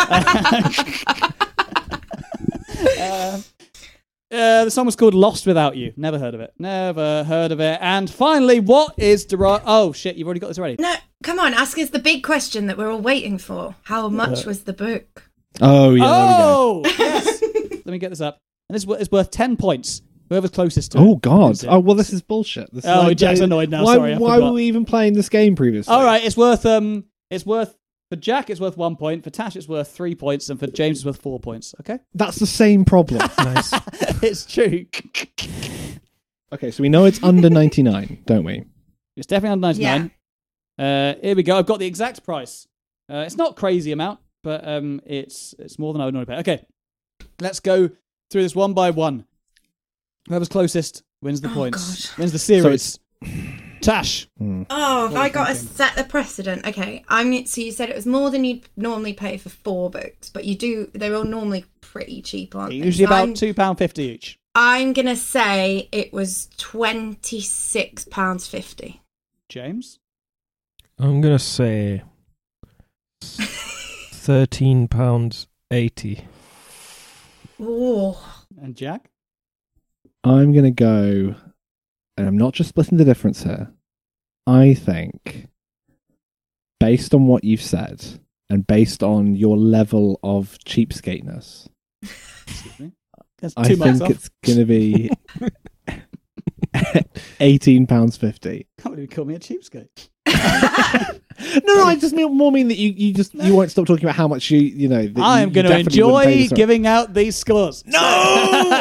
C: The song was called Lost Without You. Never heard of it. And finally, what is Darius... Oh, shit, you've already got this already.
E: No, come on, ask us the big question that we're all waiting for. How much was the book?
D: Oh, yeah,
C: Oh, yes. Let me get this up. And this is worth 10 points. Whoever's closest to
D: there we
C: it.
D: go. Oh, God.
C: wins it.
D: Oh, well, this is bullshit. This is
C: Oh, Jack's annoyed now. Sorry, I
D: Why
C: forgot.
D: were we even playing this game previously?
C: All right, it's worth... For Jack, it's worth 1 point. For Tash, it's worth 3 points. And for James, it's worth 4 points. Okay?
D: That's the same problem.
F: Nice.
C: It's true.
D: Okay, so we know it's under 99, don't we?
C: It's definitely under 99. Here we go. I've got the exact price. It's not crazy amount, but it's more than I would normally pay. Okay, let's go through this one by one. Whoever's closest wins the points.
E: God.
C: Wins the series. Tash.
E: Oh, have I got to set the precedent? Okay, so you said it was more than you'd normally pay for 4 books, but they're all normally pretty cheap, aren't they?
C: Usually
E: So
C: about £2.50 each.
E: I'm going to say it was £26.50.
C: James?
F: I'm going to say £13.80.
E: Oh,
C: And Jack?
D: I'm going to go, and I'm not just splitting the difference here. I think, based on what you've said, and based on your level of cheapskateness, I think it's going to be £18.50.
C: Can't believe you call me a cheapskate.
D: No, I just mean that you won't stop talking about how much you know. That
C: I am going to enjoy giving out these scores.
D: No.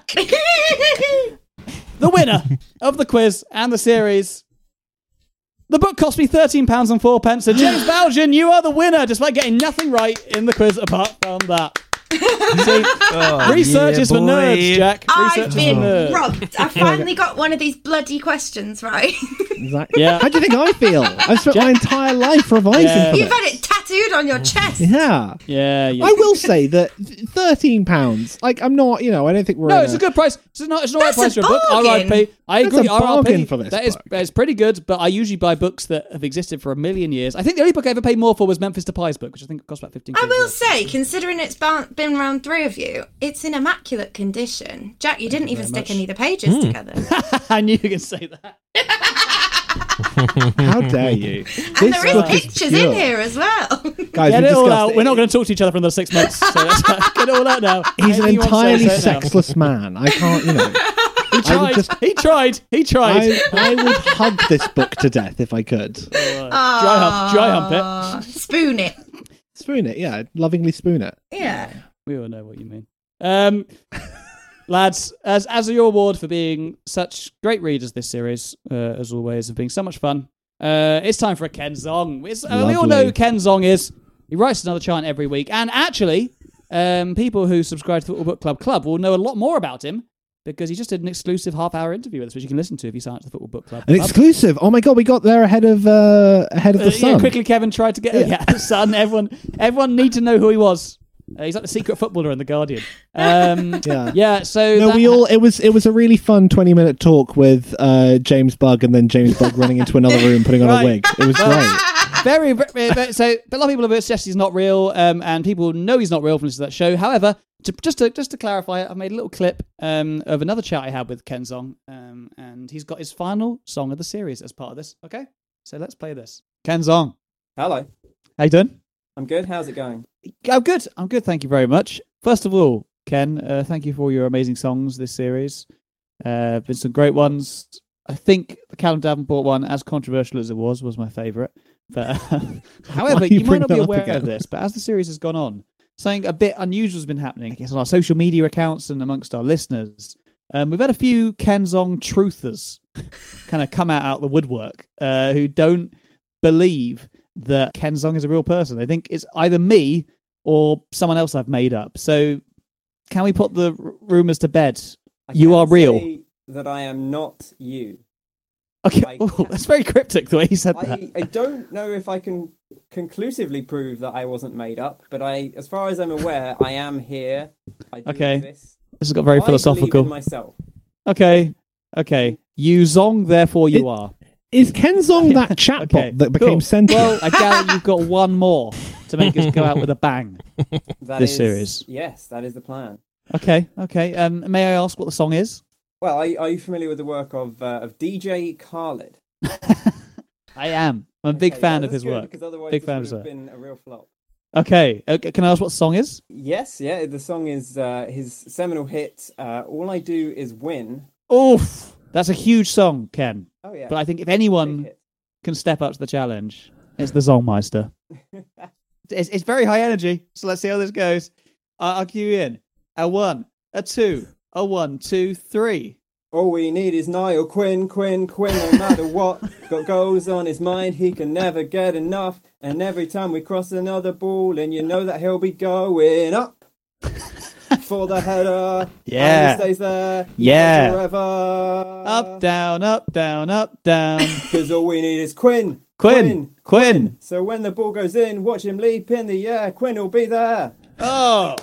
C: The winner of the quiz and the series. The book cost me £13.04, so James Belgian, you are the winner, despite getting nothing right in the quiz apart from that. See, research is for nerds, Jack.
E: I've been robbed. I finally got one of these bloody questions right.
D: Exactly. Yeah. How do you think I feel? I've spent my entire life revising for
E: You've had it tattooed on your chest.
D: Yeah.
C: Yeah.
D: I will say that £13, like, I'm not, I don't think we're...
C: No, it's a good price. It's an alright price for a book. RIP. I agree.
D: That's a bargain for this book.
C: It's pretty good, but I usually buy books that have existed for 1,000,000 years. I think the only book I ever paid more for was Memphis Depay's book, which I think cost about £15.
E: I will say, considering it's been round 3 of you, it's in immaculate condition. Jack, you didn't even stick any of the pages together.
C: I knew you were going to say that.
D: How dare you?
E: And there is pictures in here as well.
D: Guys,
C: get it all out. We're not going to talk to each other for another 6 months. So let's get it all out now.
D: He's an entirely sexless man. I can't,
C: He tried.
D: I would hug this book to death if I could.
C: Dry hump it.
E: Spoon it.
D: Spoon it, yeah. Lovingly spoon it.
E: Yeah.
C: We all know what you mean. Lads, as your award for being such great readers this series, as always, of being so much fun, it's time for a Ken Zong. We all know who Ken Zong is. He writes another chant every week. And actually, people who subscribe to the Football Book Club will know a lot more about him because he just did an exclusive half-hour interview with us, which you can listen to if you sign up to the Football Book Club.
D: An exclusive? Oh my God, we got there ahead of the Sun.
C: Yeah, quickly, Kevin tried to get the Sun. Everyone need to know who he was. He's like the secret footballer in The Guardian. Yeah. So
D: it was a really fun 20-minute talk with James Bugg, and then James Bugg running into another room putting on a wig. It was great.
C: So a lot of people have suggested he's not real, and people know he's not real from listening to that show. However, just to clarify, I made a little clip of another chat I had with Ken Zong, and he's got his final song of the series as part of this. Okay, so let's play this. Ken Zong.
L: Hello.
C: How you doing?
L: I'm good. How's it going?
C: I'm good. Thank you very much. First of all, Ken, thank you for your amazing songs this series. Been some great ones. I think the Callum Davenport one, as controversial as it was my favourite. But however, you might not be aware of this, but as the series has gone on, something a bit unusual has been happening, I guess, on our social media accounts and amongst our listeners. We've had a few Ken Zong truthers kind of come out the woodwork who don't believe that Ken Zong is a real person. They think it's either me or someone else I've made up. So can we put the rumours to bed? You are real.
L: That I am not you.
C: Okay, that's very cryptic the way you said that.
L: I don't know if I can conclusively prove that I wasn't made up, but as far as I'm aware, I am here. I do exist.
C: This has got very philosophical.
L: I believe in myself.
C: Okay. You Zong, therefore you are.
D: Is Ken Zong that chatbot that became sentient?
C: Well, I gather you've got one more to make us go out with a bang this series.
L: Yes, that is the plan.
C: Okay. May I ask what the song is?
L: Well, are you familiar with the work of DJ Khaled?
C: I am. I'm a big fan of his work.
L: Because otherwise
C: big fan
L: would have been a real flop.
C: Okay. Can I ask what the song is?
L: Yes, yeah. The song is his seminal hit, All I Do Is Win.
C: Oof. That's a huge song, Ken.
L: Oh, yeah.
C: But I think if anyone can step up to the challenge, it's the Zongmeister. It's very high energy, so let's see how this goes. I'll cue you in. A 1, a 2, a 1, 2, 3.
L: All we need is Niall Quinn, no matter what goes on his mind, he can never get enough. And every time we cross another ball, and you know that he'll be going up. For the header,
C: yeah,
L: and he stays there,
C: yeah,
L: forever.
C: Up, down, up, down, up, down.
L: Because all we need is Quinn.
C: So
L: when the ball goes in, watch him leap in the air. Quinn will be there.
C: Oh,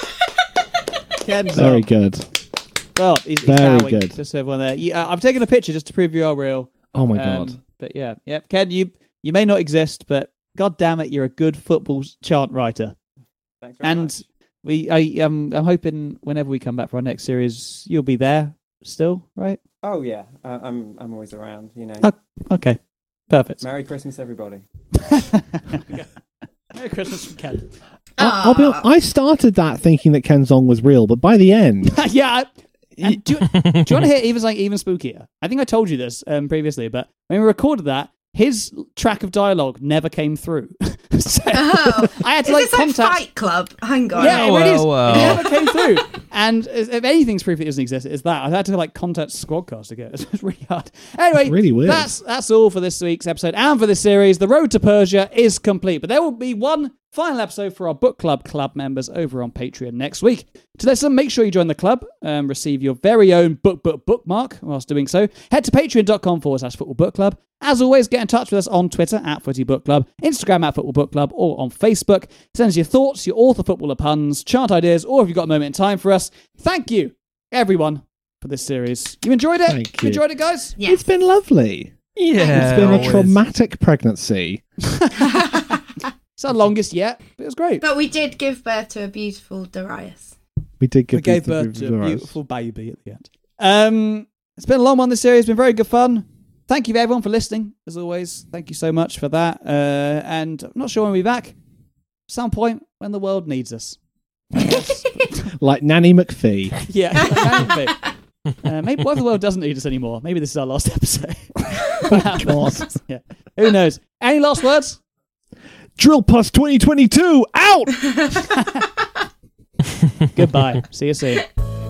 D: very good.
C: Well, he's
D: very good.
C: Just so everyone there. I've taken a picture just to prove you are real.
D: Oh my God!
C: But yeah, Ken, you may not exist, but God damn it, you're a good football chant writer.
L: Thanks very much.
C: I'm hoping whenever we come back for our next series, you'll be there still, right?
L: Oh yeah, I'm always around. You know.
C: Okay, perfect.
L: Merry Christmas, everybody.
C: Merry Christmas from Ken.
D: I started that thinking that Ken Zong was real, but by the end,
C: yeah. Do you want to hear even spookier? I think I told you this previously, but when we recorded that, his track of dialogue never came through. So I had to
E: Is this
C: contact
E: like Fight Club. Hang on.
C: Yeah, it really is. It never came through. And if anything's proof it doesn't exist, it's that. I had to contact Squadcast to get it. It's really hard. Anyway,
D: it's really weird.
C: That's all for this week's episode and for this series. The Road to Persia is complete, but there will be one final episode for our book club members over on Patreon next week. To listen, make sure you join the club and receive your very own bookmark whilst doing so. Head to patreon.com/football book club. As always, get in touch with us on Twitter @Footy Book Club, Instagram @Football Book Club, or on Facebook. Send us your thoughts, your author footballer puns, chant ideas, or if you've got a moment in time for us. Thank you, everyone, for this series. You enjoyed it?
D: Thank you.
C: Enjoyed it, guys?
E: Yes.
D: It's been lovely.
F: Yeah.
D: It's been a traumatic pregnancy.
C: It's our longest yet, but it was great.
E: But we did give birth to a beautiful Darius.
D: We did
C: We gave birth to a beautiful baby at the end. It's been a long one, this series. It's been very good fun. Thank you, everyone, for listening, as always. Thank you so much for that. And I'm not sure when we'll be back. At some point when the world needs us.
D: Like Nanny McPhee.
C: Yeah, like Nanny McPhee. Maybe what if the world doesn't need us anymore? Maybe this is our last episode. God. Yeah. Who knows? Any last words?
D: Drill Plus 2022 out!
C: Goodbye. See you soon.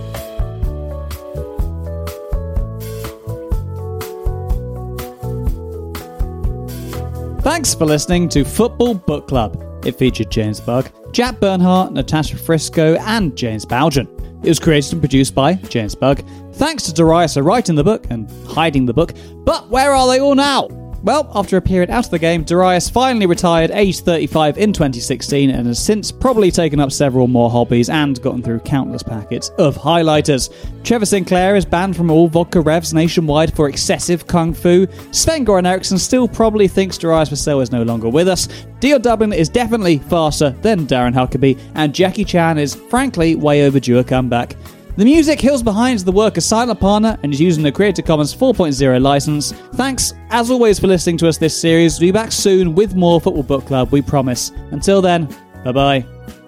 C: Thanks for listening to Football Book Club. It featured James Bugg, Jack Bernhardt, Natasha Frisco, and James Bougen. It was created and produced by James Bugg. Thanks to Darius for writing the book and hiding the book. But where are they all now? Well, after a period out of the game, Darius finally retired aged 35 in 2016 and has since probably taken up several more hobbies and gotten through countless packets of highlighters. Trevor Sinclair is banned from all vodka revs nationwide for excessive kung fu. Sven-Goran Eriksson still probably thinks Darius Vassell is no longer with us. Dion Dublin is definitely faster than Darren Huckabee, and Jackie Chan is, frankly, way overdue a comeback. The music Hills Behind is the work of Silent Partner and is using the Creative Commons 4.0 license. Thanks, as always, for listening to us this series. We'll be back soon with more Football Book Club, we promise. Until then, bye-bye.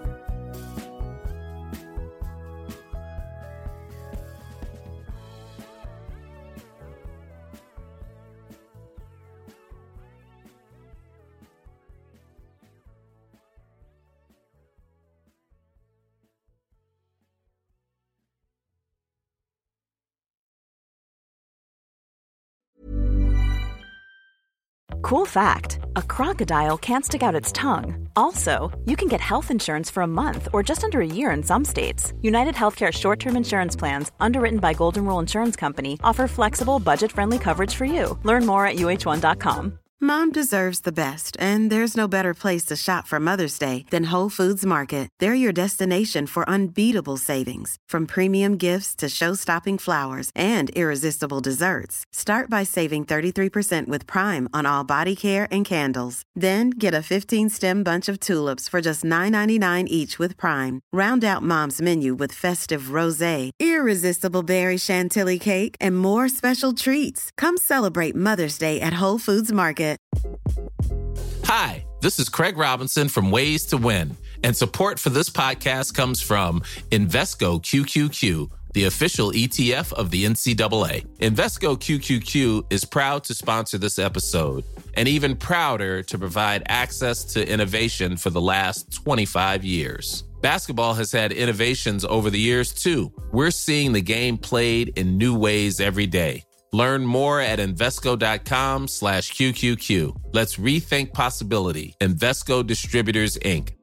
H: Cool fact, a crocodile can't stick out its tongue. Also, you can get health insurance for a month or just under a year in some states. United Healthcare short-term insurance plans, underwritten by Golden Rule Insurance Company, offer flexible, budget-friendly coverage for you. Learn more at uh1.com.
K: Mom deserves the best, and there's no better place to shop for Mother's Day than Whole Foods Market. They're your destination for unbeatable savings, from premium gifts to show-stopping flowers and irresistible desserts. Start by saving 33% with Prime on all body care and candles. Then get a 15-stem bunch of tulips for just $9.99 each with Prime. Round out Mom's menu with festive rosé, irresistible berry chantilly cake, and more special treats. Come celebrate Mother's Day at Whole Foods Market.
M: Hi, this is Craig Robinson from Ways to Win, and support for this podcast comes from Invesco QQQ, the official ETF of the NCAA. Invesco QQQ is proud to sponsor this episode, and even prouder to provide access to innovation for the last 25 years. Basketball has had innovations over the years, too. We're seeing the game played in new ways every day. Learn more at Invesco.com/QQQ. Let's rethink possibility. Invesco Distributors, Inc.